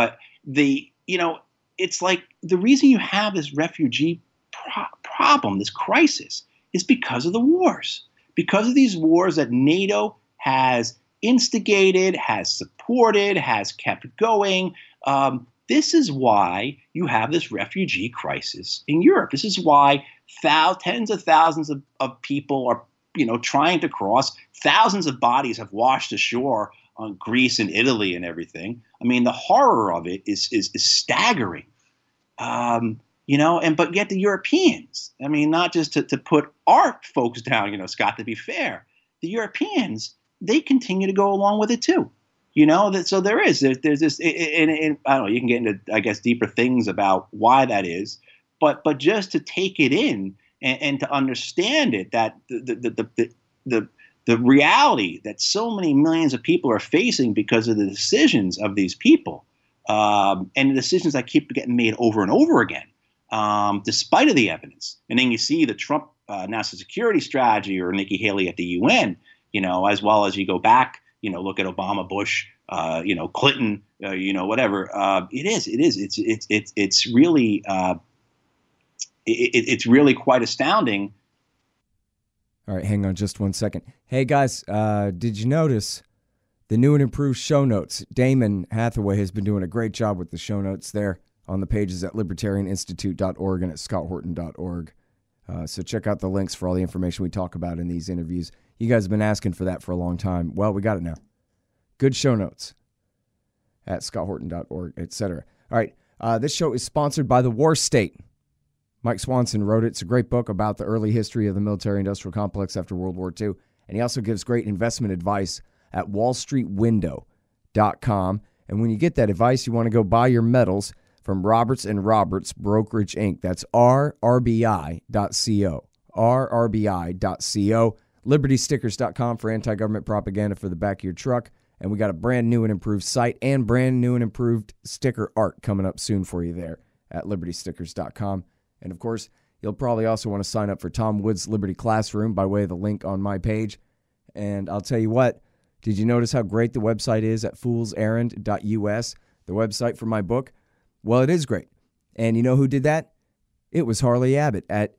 it's like the reason you have this refugee problem, this crisis, is because of the wars, because of these wars that NATO has instigated, has supported, has kept going. This is why you have this refugee crisis in Europe. This is why tens of thousands of people are, trying to cross. Thousands of bodies have washed ashore on Greece and Italy and everything. I mean, the horror of it is staggering. But yet the Europeans, I mean, not just to put our folks down, Scott, to be fair, the Europeans, they continue to go along with it too. So there's this, and I don't know, you can get into, I guess, deeper things about why that is, but just to take it in and to understand it, that the reality that so many millions of people are facing because of the decisions of these people, and the decisions that keep getting made over and over again, despite of the evidence. And then you see the Trump national security strategy or Nikki Haley at the UN, as well as you go back, look at Obama, Bush, Clinton, whatever. It's really it's really quite astounding. All right, hang on just 1 second. Hey guys, did you notice the new and improved show notes? Damon Hathaway has been doing a great job with the show notes there on the pages at libertarianinstitute.org and at scotthorton.org. So check out the links for all the information we talk about in these interviews. You guys have been asking for that for a long time. Well, we got it now. Good show notes at scotthorton.org, etc. All right, this show is sponsored by The War State. Mike Swanson wrote it. It's a great book about the early history of the military-industrial complex after World War II. And he also gives great investment advice at wallstreetwindow.com. And when you get that advice, you want to go buy your metals from Roberts & Roberts Brokerage, Inc. That's rrbi.co. rrbi.co. LibertyStickers.com for anti-government propaganda for the back of your truck. And we got a brand new and improved site and brand new and improved sticker art coming up soon for you there at LibertyStickers.com. And, of course, you'll probably also want to sign up for Tom Wood's Liberty Classroom by way of the link on my page. And I'll tell you what, did you notice how great the website is at foolserrand.us, the website for my book? Well, it is great. And you know who did that? It was Harley Abbott at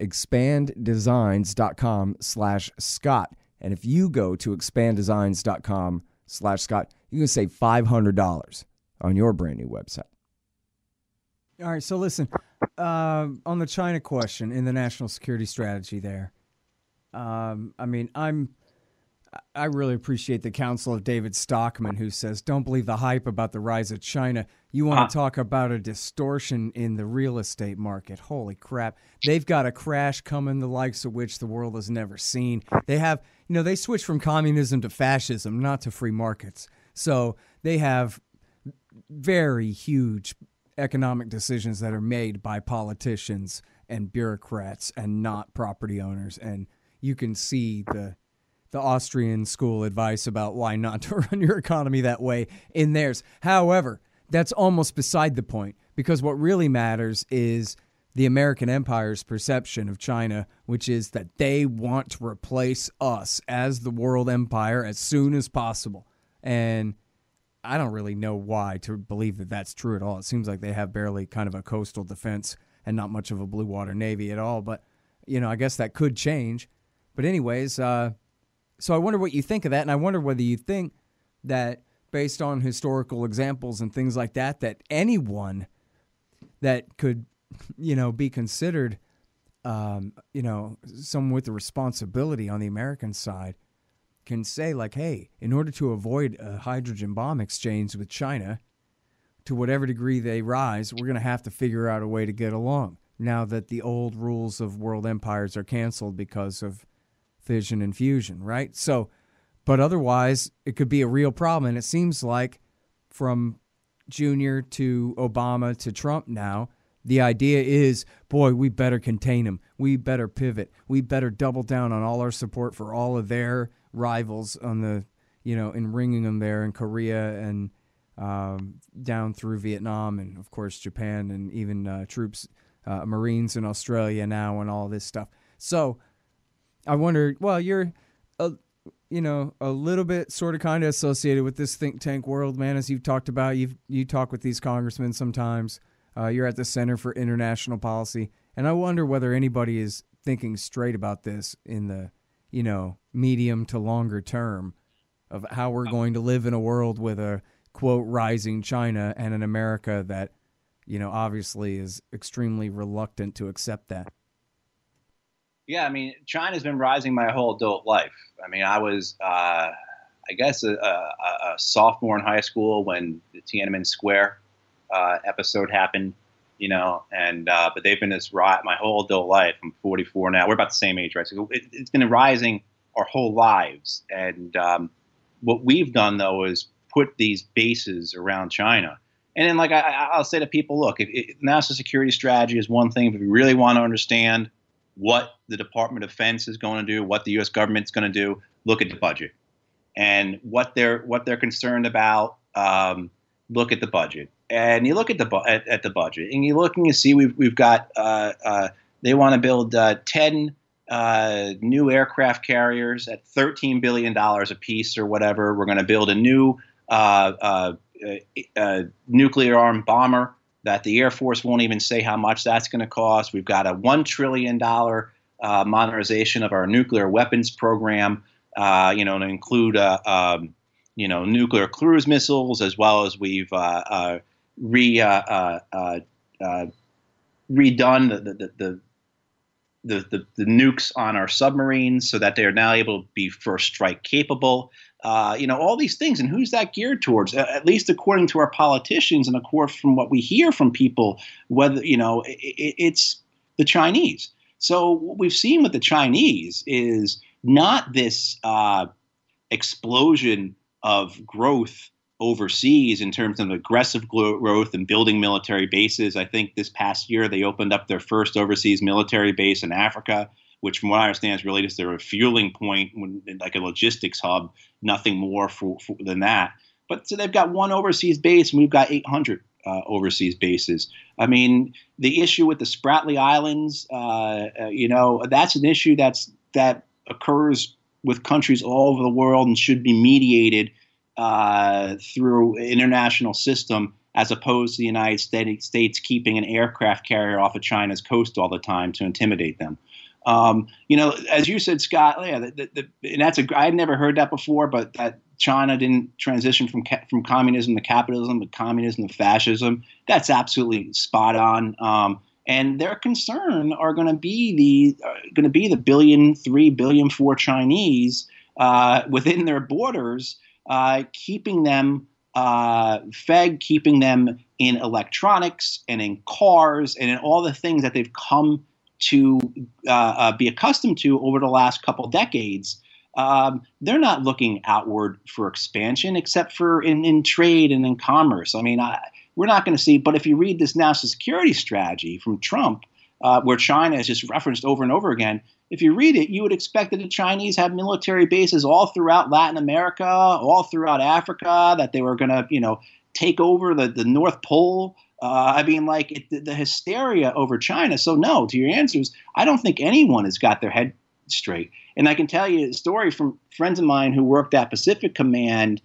expanddesigns.com/Scott. And if you go to expanddesigns.com/Scott, you can save $500 on your brand new website. All right, so listen, on the China question in the national security strategy there, I I really appreciate the counsel of David Stockman, who says, don't believe the hype about the rise of China. You want to talk about a distortion in the real estate market. Holy crap. They've got a crash coming, the likes of which the world has never seen. They have, they switched from communism to fascism, not to free markets. So they have very huge economic decisions that are made by politicians and bureaucrats and not property owners. And you can see the Austrian school advice about why not to run your economy that way in theirs. However, that's almost beside the point, because what really matters is the American empire's perception of China, which is that they want to replace us as the world empire as soon as possible. And I don't really know why to believe that that's true at all. It seems like they have barely kind of a coastal defense and not much of a blue water navy at all. But, I guess that could change. But anyways, so I wonder what you think of that, and I wonder whether you think that based on historical examples and things like that, that anyone that could, be considered, someone with a responsibility on the American side can say, like, hey, in order to avoid a hydrogen bomb exchange with China, to whatever degree they rise, we're going to have to figure out a way to get along now that the old rules of world empires are canceled because of fission and fusion, right? So, but otherwise, it could be a real problem. And it seems like from Junior to Obama to Trump now, the idea is, boy, we better contain him. We better pivot. We better double down on all our support for all of their rivals on the, in ringing them there in Korea and down through Vietnam and, of course, Japan and even troops, Marines in Australia now and all this stuff. So, I wonder, well, you're, a little bit sort of kind of associated with this think tank world, man, as you've talked about. You talk with these congressmen sometimes. You're at the Center for International Policy. And I wonder whether anybody is thinking straight about this in the, medium to longer term of how we're going to live in a world with a, quote, rising China and an America that, obviously is extremely reluctant to accept that. Yeah, I mean, China's been rising my whole adult life. I mean, I was, I guess, a sophomore in high school when the Tiananmen Square episode happened, but they've been this riot my whole adult life. I'm 44 now. We're about the same age, right? So it's been rising our whole lives. And what we've done, though, is put these bases around China. And then, like, I'll say to people, look, national security strategy is one thing. If we really want to understand what the Department of Defense is going to do, what the U.S. government's going to do, look at the budget, and what they're concerned about. Look at the budget, and you look at the budget, and you look and you see we've got they want to build 10 new aircraft carriers at $13 billion a piece or whatever. We're going to build a new nuclear armed bomber that the Air Force won't even say how much that's going to cost. We've got a $1 trillion modernization of our nuclear weapons program, to include, nuclear cruise missiles, as well as we've redone the nukes on our submarines so that they are now able to be first strike capable. All these things. And who's that geared towards? At least according to our politicians and of course from what we hear from people, whether, it's the Chinese. So what we've seen with the Chinese is not this explosion of growth overseas in terms of aggressive growth and building military bases. I think this past year they opened up their first overseas military base in Africa, which from what I understand is really just their refueling point, like a logistics hub, nothing more than that. But so they've got one overseas base and we've got 800 overseas bases. I mean, the issue with the Spratly Islands, that's an issue that occurs with countries all over the world and should be mediated through an international system, as opposed to the United States keeping an aircraft carrier off of China's coast all the time to intimidate them. As you said, Scott, yeah, and I had never heard that before, but that China didn't transition from communism to capitalism, but communism to fascism. That's absolutely spot on. And their concern are going to be the $3 billion for Chinese within their borders, keeping them fed, keeping them in electronics and in cars and in all the things that they've come to be accustomed to over the last couple decades. They're not looking outward for expansion except for in trade and in commerce. I mean, we're not going to see. But if you read this national security strategy from Trump, where China is just referenced over and over again, if you read it, you would expect that the Chinese have military bases all throughout Latin America, all throughout Africa, that they were going to, take over the North Pole. The hysteria over China. So no, to your answers, I don't think anyone has got their head straight. And I can tell you a story from friends of mine who worked at Pacific Command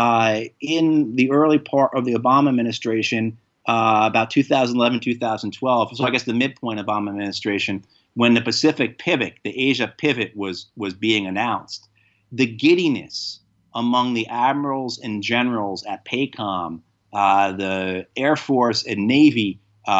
in the early part of the Obama administration, about 2011, 2012. So I guess the midpoint of Obama administration, when the Pacific pivot, the Asia pivot was being announced. The giddiness among the admirals and generals at PACOM, the Air Force and Navy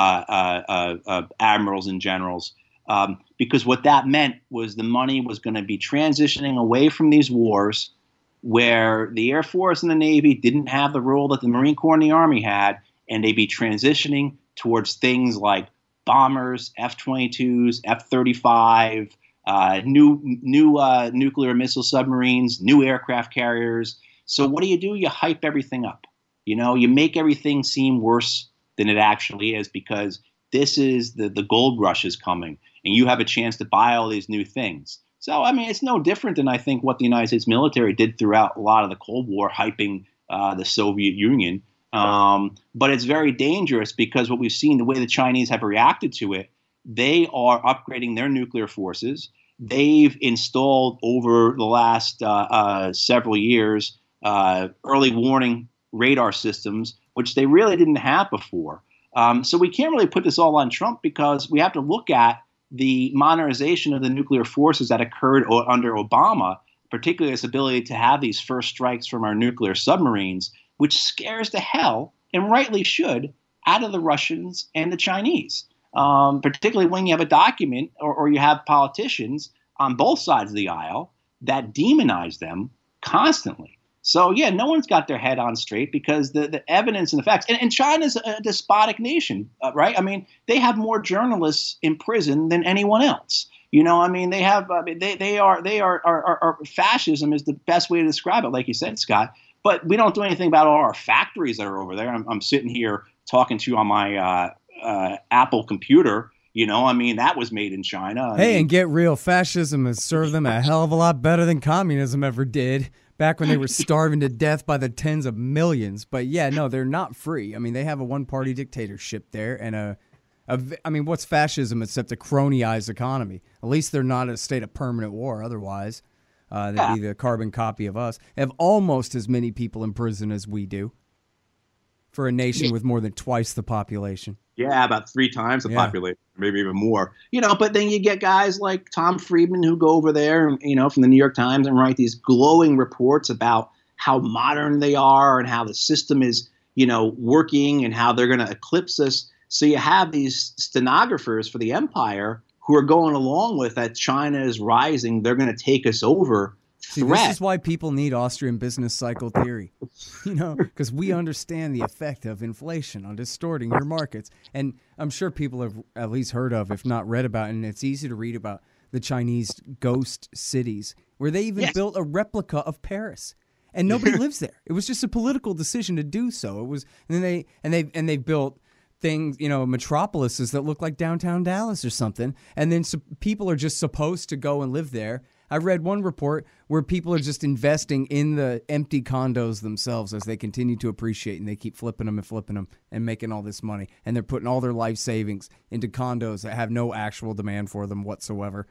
admirals and generals, because what that meant was the money was going to be transitioning away from these wars where the Air Force and the Navy didn't have the role that the Marine Corps and the Army had, and they'd be transitioning towards things like bombers, F-22s, F-35, new nuclear missile submarines, new aircraft carriers. So what do? You hype everything up. You make everything seem worse than it actually is because this is the gold rush is coming and you have a chance to buy all these new things. So, I mean, it's no different than I think what the United States military did throughout a lot of the Cold War, hyping the Soviet Union. But it's very dangerous because what we've seen, the way the Chinese have reacted to it, they are upgrading their nuclear forces. They've installed over the last several years early warning radar systems, which they really didn't have before. So we can't really put this all on Trump because we have to look at the modernization of the nuclear forces that occurred under Obama, particularly its ability to have these first strikes from our nuclear submarines, which scares the hell, and rightly should, out of the Russians and the Chinese, particularly when you have a document or you have politicians on both sides of the aisle that demonize them constantly. So, yeah, no one's got their head on straight because the evidence and the facts. And China's a despotic nation, right? I mean, they have more journalists in prison than anyone else. I mean, they have they are fascism is the best way to describe it, like you said, Scott. But we don't do anything about all our factories that are over there. I'm sitting here talking to you on my Apple computer. I mean, that was made in China. And get real. Fascism has served them a hell of a lot better than communism ever did. Back when they were starving to death by the tens of millions. But yeah, no, they're not free. I mean, they have a one-party dictatorship there and I mean, what's fascism except a cronyized economy? At least they're not in a state of permanent war. Otherwise, they'd be the carbon copy of us. They have almost as many people in prison as we do for a nation with more than twice the population. Yeah, about 3 times the population, maybe even more. But then you get guys like Tom Friedman who go over there, from the New York Times and write these glowing reports about how modern they are and how the system is, working and how they're going to eclipse us. So you have these stenographers for the empire who are going along with that China is rising, they're going to take us over. See, this is why people need Austrian business cycle theory, because we understand the effect of inflation on distorting your markets. And I'm sure people have at least heard of, if not read about, and it's easy to read about the Chinese ghost cities where they even built a replica of Paris. And nobody lives there. It was just a political decision to do so. It was, and they built things, metropolises that look like downtown Dallas or something. And then people are just supposed to go and live there. I read one report where people are just investing in the empty condos themselves as they continue to appreciate, and they keep flipping them and making all this money. And they're putting all their life savings into condos that have no actual demand for them whatsoever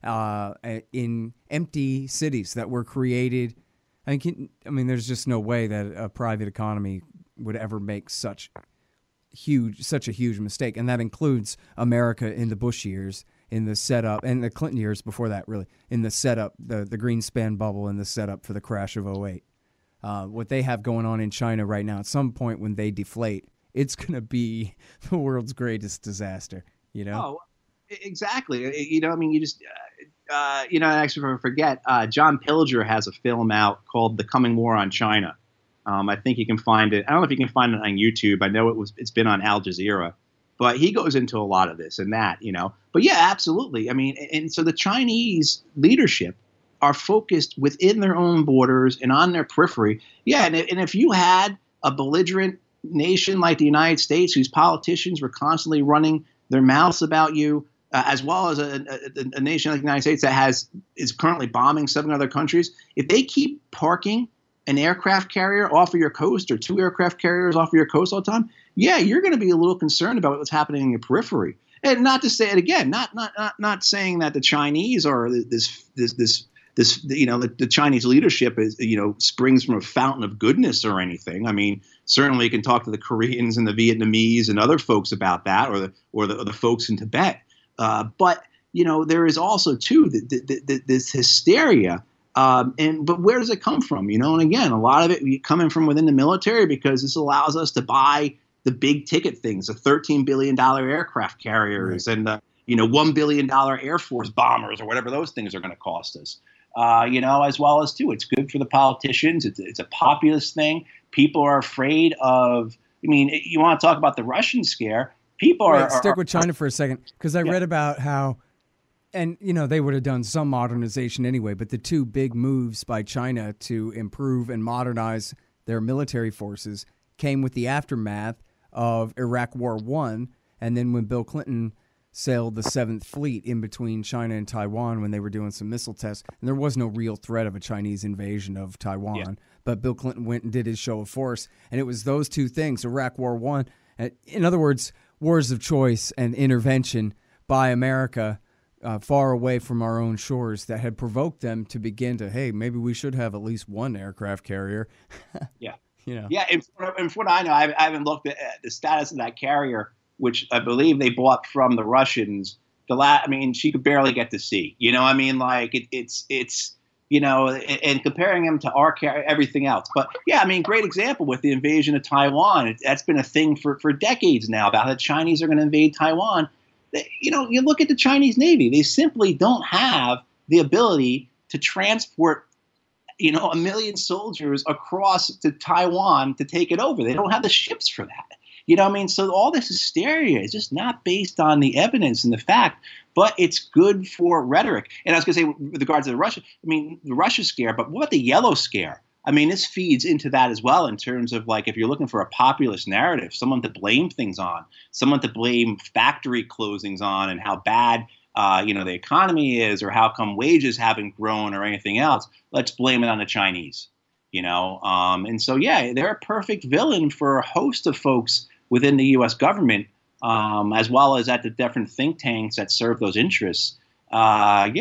in empty cities that were created. I mean, there's just no way that a private economy would ever make such a huge mistake. And that includes America in the Bush years, in the setup, and the Clinton years before that, really, in the setup, the Greenspan bubble and the setup for the crash of 2008. What they have going on in China right now, at some point when they deflate, it's going to be the world's greatest disaster, Oh, exactly. I mean, actually, forget, John Pilger has a film out called The Coming War on China. I think you can find it. I don't know if you can find it on YouTube. I know it's been on Al Jazeera, but he goes into a lot of this and that, But yeah, absolutely. I mean, and so the Chinese leadership are focused within their own borders and on their periphery. Yeah, and if you had a belligerent nation like the United States, whose politicians were constantly running their mouths about you, as well as a nation like the United States that is currently bombing 7 other countries, if they keep parking an aircraft carrier off of your coast or 2 aircraft carriers off of your coast all the time, yeah, you're going to be a little concerned about what's happening in your periphery. And not to say it again, not saying that the Chinese are the Chinese leadership is, springs from a fountain of goodness or anything. I mean, certainly you can talk to the Koreans and the Vietnamese and other folks about that, or the folks in Tibet. But there is also too this hysteria. But where does it come from? And again, a lot of it coming from within the military, because this allows us to buy the big ticket things, the $13 billion aircraft carriers, right, and the $1 billion Air Force bombers, or whatever those things are going to cost us. As well as too, it's good for the politicians. It's a populist thing. People are afraid of. I mean, you want to talk about the Russian scare? People are. Stick with China for a second, because I read about how. And, they would have done some modernization anyway, but the 2 big moves by China to improve and modernize their military forces came with the aftermath of Iraq War I, and then when Bill Clinton sailed the 7th Fleet in between China and Taiwan when they were doing some missile tests. And there was no real threat of a Chinese invasion of Taiwan, but Bill Clinton went and did his show of force, and it was those 2 things, Iraq War I, in other words, wars of choice and intervention by America far away from our own shores, that had provoked them to begin to, hey, maybe we should have at least 1 aircraft carrier. Yeah. Yeah. And from what I know, I haven't looked at the status of that carrier, which I believe they bought from the Russians. She could barely get to sea. It's and comparing them to our carrier, everything else. But yeah, great example with the invasion of Taiwan. That's been a thing for decades now, about how the Chinese are going to invade Taiwan. You look at the Chinese Navy, they simply don't have the ability to transport, 1 million soldiers across to Taiwan to take it over. They don't have the ships for that. So all this hysteria is just not based on the evidence and the fact, but it's good for rhetoric. And I was going to say, with regards to the Russia scare, but what about the yellow scare? This feeds into that as well, in terms of, like, if you're looking for a populist narrative, someone to blame things on, someone to blame factory closings on, and how bad, the economy is, or how come wages haven't grown or anything else, let's blame it on the Chinese, And so, yeah, they're a perfect villain for a host of folks within the U.S. government, as well as at the different think tanks that serve those interests. Now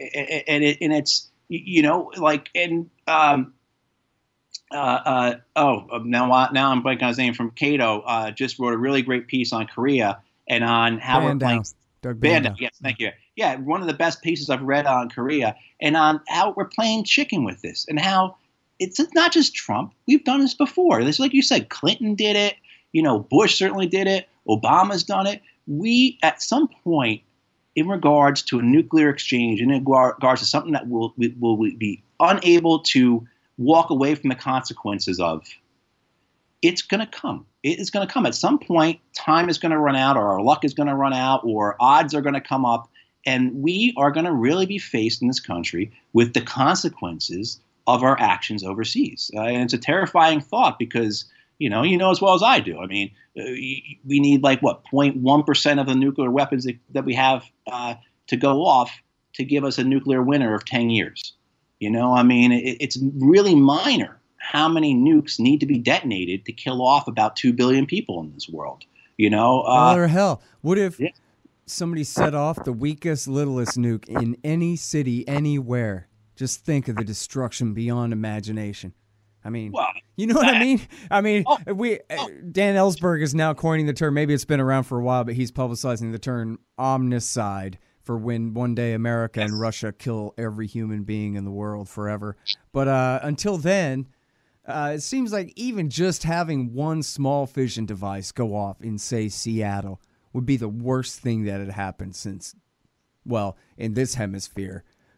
I'm blanking on his name, from Cato, just wrote a really great piece on Korea and on how we're playing. Doug Bandow. Yes, thank you. Yeah, one of the best pieces I've read on Korea, and on how we're playing chicken with this, and how it's not just Trump. We've done this before. This, like you said, Clinton did it. Bush certainly did it. Obama's done it. We, at some point, in regards to a nuclear exchange, in regards to something that will be unable to walk away from the consequences of, it's going to come. It is going to come. At some point, time is going to run out, or our luck is going to run out, or odds are going to come up, and we are going to really be faced in this country with the consequences of our actions overseas. And it's a terrifying thought, because, you know as well as I do. We need 0.1% of the nuclear weapons that we have to go off to give us a nuclear winter of 10 years. It's really minor how many nukes need to be detonated to kill off about 2 billion people in this world. Or hell, what if somebody set off the weakest, littlest nuke in any city, anywhere? Just think of the destruction beyond imagination. You know what I mean? Dan Ellsberg is now coining the term. Maybe it's been around for a while, but he's publicizing the term omnicide, for when one day America and Russia kill every human being in the world forever. But until then, it seems like even just having one small fission device go off in, say, Seattle would be the worst thing that had happened since, in this hemisphere,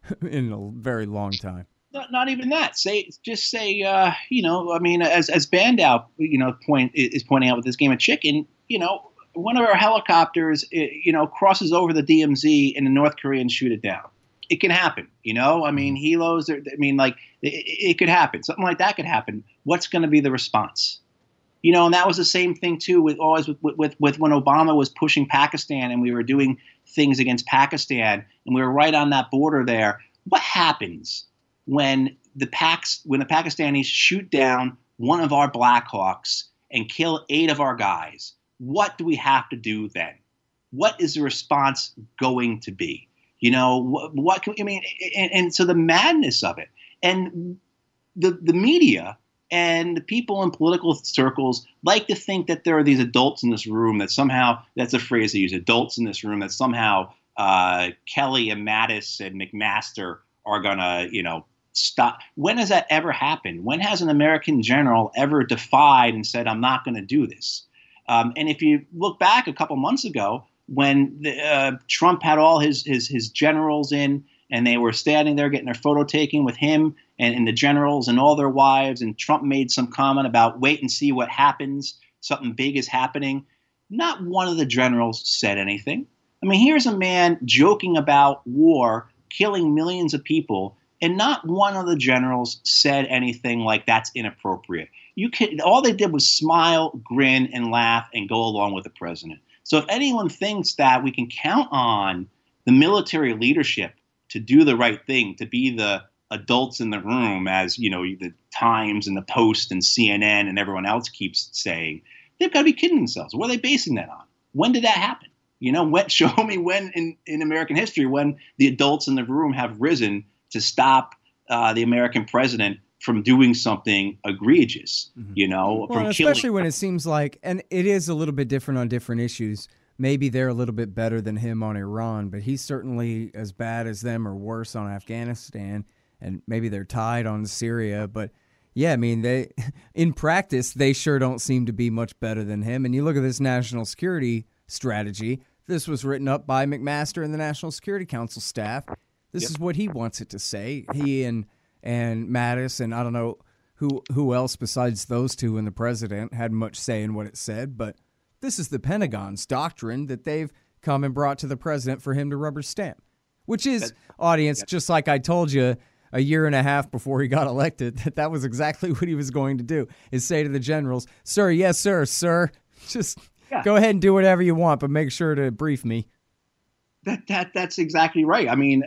in a very long time. Not even that. Just say, I mean, as Bandow, is pointing out with this game of chicken, one of our helicopters, crosses over the DMZ and the North Koreans shoot it down. It can happen, I mean, helos. It could happen. Something like that could happen. What's going to be the response? And that was the same thing too with when Obama was pushing Pakistan and we were doing things against Pakistan and we were right on that border there. What happens when the Pakistanis shoot down one of our Blackhawks and kill 8 of our guys? What do we have to do then? What is the response going to be? What can, I mean, and so the madness of it, and the media and the people in political circles like to think that there are these adults in this room that somehow, that's a phrase they use, adults in this room, that somehow Kelly and Mattis and McMaster are going to, stop. When has that ever happened? When has an American general ever defied and said, I'm not going to do this? And if you look back a couple months ago, when Trump had all his generals in and they were standing there getting their photo taken with him and the generals and all their wives, and Trump made some comment about wait and see what happens, something big is happening. Not one of the generals said anything. I mean, here's a man joking about war, killing millions of people, and not one of the generals said anything like that's inappropriate. All they did was smile, grin, and laugh and go along with the president. So if anyone thinks that we can count on the military leadership to do the right thing, to be the adults in the room, as the Times and the Post and CNN and everyone else keeps saying, they've got to be kidding themselves. What are they basing that on? When did that happen? Show me when in American history when the adults in the room have risen to stop the American president from doing something egregious, Well, from especially killing. when it seems like, and it is a little bit different on different issues. Maybe they're a little bit better than him on Iran, but he's certainly as bad as them or worse on Afghanistan, and maybe they're tied on Syria. But yeah, I mean, in practice, they sure don't seem to be much better than him. And you look at this national security strategy. This was written up by McMaster and the National Security Council staff. This is what he wants it to say. He and Mattis, and I don't know who else besides those two and the president had much say in what it said, but this is the Pentagon's doctrine that they've come and brought to the president for him to rubber stamp, which is, audience, just like I told you a year and a half before he got elected, that was exactly what he was going to do, is say to the generals, sir, yes, sir, just go ahead and do whatever you want, but make sure to brief me. That's exactly right. I mean,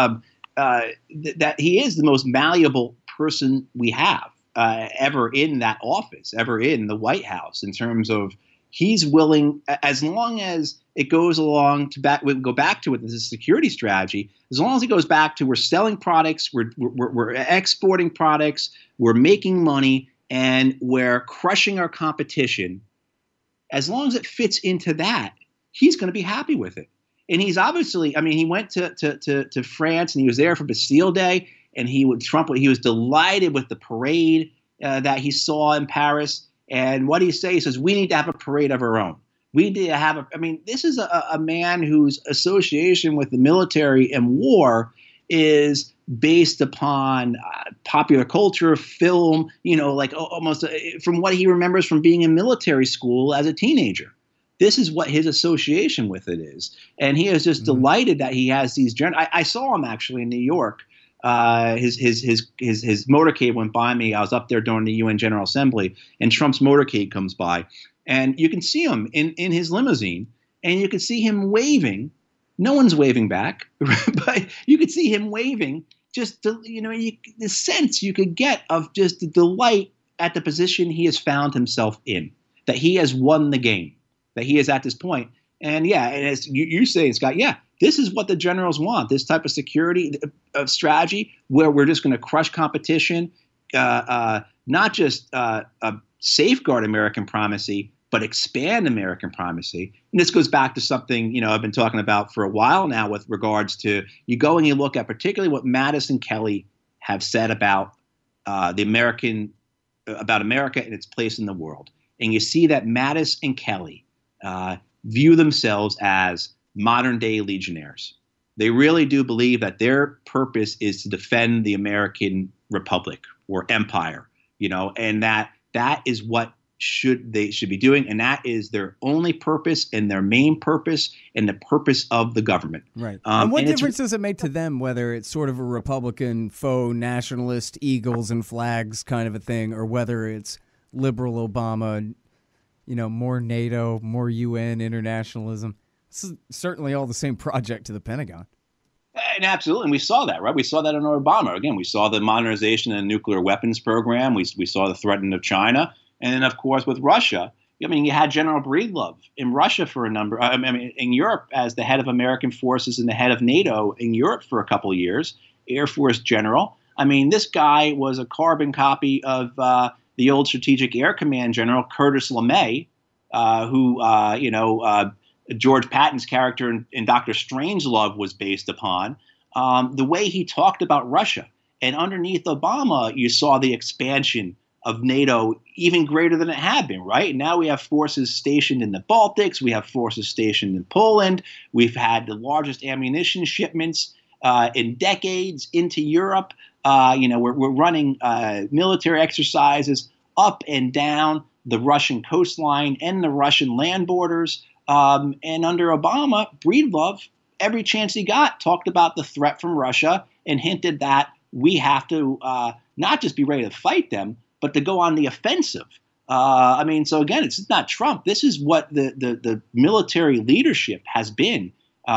that he is the most malleable person we have ever in that office, ever in the White House, in terms of he's willing, as long as it goes along we go back to it, this is a security strategy, as long as it goes back to we're selling products, we're exporting products, we're making money, and we're crushing our competition, as long as it fits into that, he's going to be happy with it. And he's obviously, I mean, he went to France and he was there for Bastille Day, and he was delighted with the parade that he saw in Paris. And what he says, he says, we need to have a parade of our own. We need to have this is a man whose association with the military and war is based upon popular culture, film, almost from what he remembers from being in military school as a teenager. This is what his association with it is. And he is just delighted that he has these I saw him actually in New York. His motorcade went by me. I was up there during the UN General Assembly, and Trump's motorcade comes by. And you can see him in his limousine, and you can see him waving. No one's waving back, but you could see him waving. Just the sense you could get of just the delight at the position he has found himself in, that he has won the game, that he is at this point. And and as you say, Scott, this is what the generals want, this type of security strategy where we're just going to crush competition, not just safeguard American primacy, but expand American primacy. And this goes back to something, I've been talking about for a while now with regards to you go and you look at particularly what Mattis and Kelly have said about America and its place in the world. And you see that Mattis and Kelly view themselves as modern day legionnaires. They really do believe that their purpose is to defend the American Republic or empire, and that is what they should be doing, and that is their only purpose and their main purpose and the purpose of the government. Right. And what difference does it make to them whether it's sort of a Republican, faux nationalist, eagles and flags kind of a thing, or whether it's liberal Obama, more NATO, more UN internationalism? This is certainly all the same project to the Pentagon. And absolutely, and we saw that, right? We saw that in Obama. Again, we saw the modernization of the nuclear weapons program. We saw the threatening of China. And then, of course, with Russia, you had General Breedlove in Russia for in Europe as the head of American forces and the head of NATO in Europe for a couple of years, Air Force General. This guy was a carbon copy of the old Strategic Air Command General Curtis LeMay, who George Patton's character in Dr. Strangelove was based upon. The way he talked about Russia. And underneath Obama, you saw the expansion of NATO even greater than it had been, right? Now we have forces stationed in the Baltics. We have forces stationed in Poland. We've had the largest ammunition shipments in decades into Europe. We're running military exercises up and down the Russian coastline and the Russian land borders. And under Obama, Breedlove, every chance he got, talked about the threat from Russia and hinted that we have to not just be ready to fight them, but to go on the offensive. So again, it's not Trump. This is what the military leadership has been,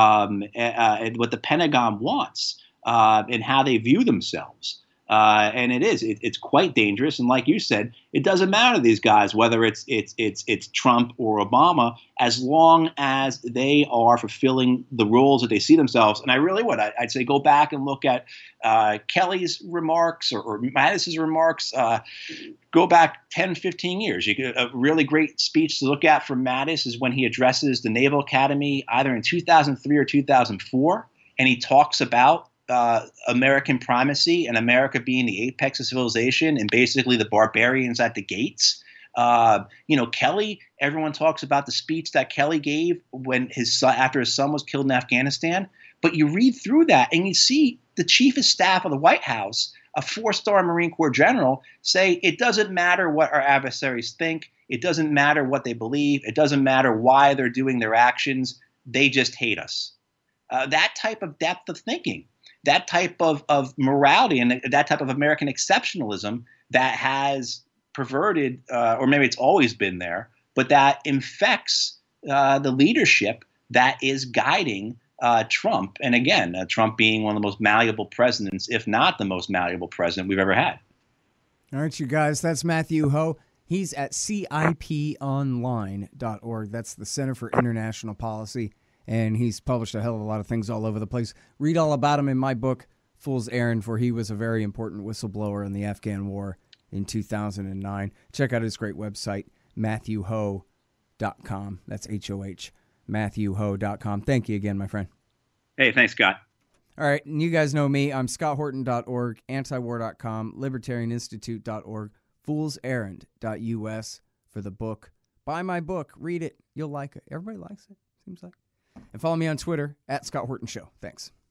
and what the Pentagon wants, and how they view themselves. And it's quite dangerous. And like you said, it doesn't matter to these guys whether it's Trump or Obama, as long as they are fulfilling the roles that they see themselves. And I really would. I'd say go back and look at Kelly's remarks or Mattis's remarks. Go back 10, 15 years. A really great speech to look at from Mattis is when he addresses the Naval Academy either in 2003 or 2004, and he talks about American primacy and America being the apex of civilization and basically the barbarians at the gates. Kelly, everyone talks about the speech that Kelly gave when after his son was killed in Afghanistan. But you read through that and you see the chief of staff of the White House, a 4-star Marine Corps general, say it doesn't matter what our adversaries think. It doesn't matter what they believe. It doesn't matter why they're doing their actions. They just hate us. That type of depth of thinking, that type of morality, and that type of American exceptionalism that has perverted, or maybe it's always been there, but that infects the leadership that is guiding Trump. And again, Trump being one of the most malleable presidents, if not the most malleable president we've ever had. All right, you guys, that's Matthew Hoh. He's at ciponline.org. That's the Center for International Policy. And he's published a hell of a lot of things all over the place. Read all about him in my book, Fool's Errand, for he was a very important whistleblower in the Afghan war in 2009. Check out his great website, MatthewHoh.com. That's H-O-H, MatthewHoh.com. Thank you again, my friend. Hey, thanks, Scott. All right, and you guys know me. I'm ScottHorton.org, antiwar.com, libertarianinstitute.org, foolserrand.us for the book. Buy my book. Read it. You'll like it. Everybody likes it, seems like. And follow me on Twitter, @Scott Horton Show. Thanks.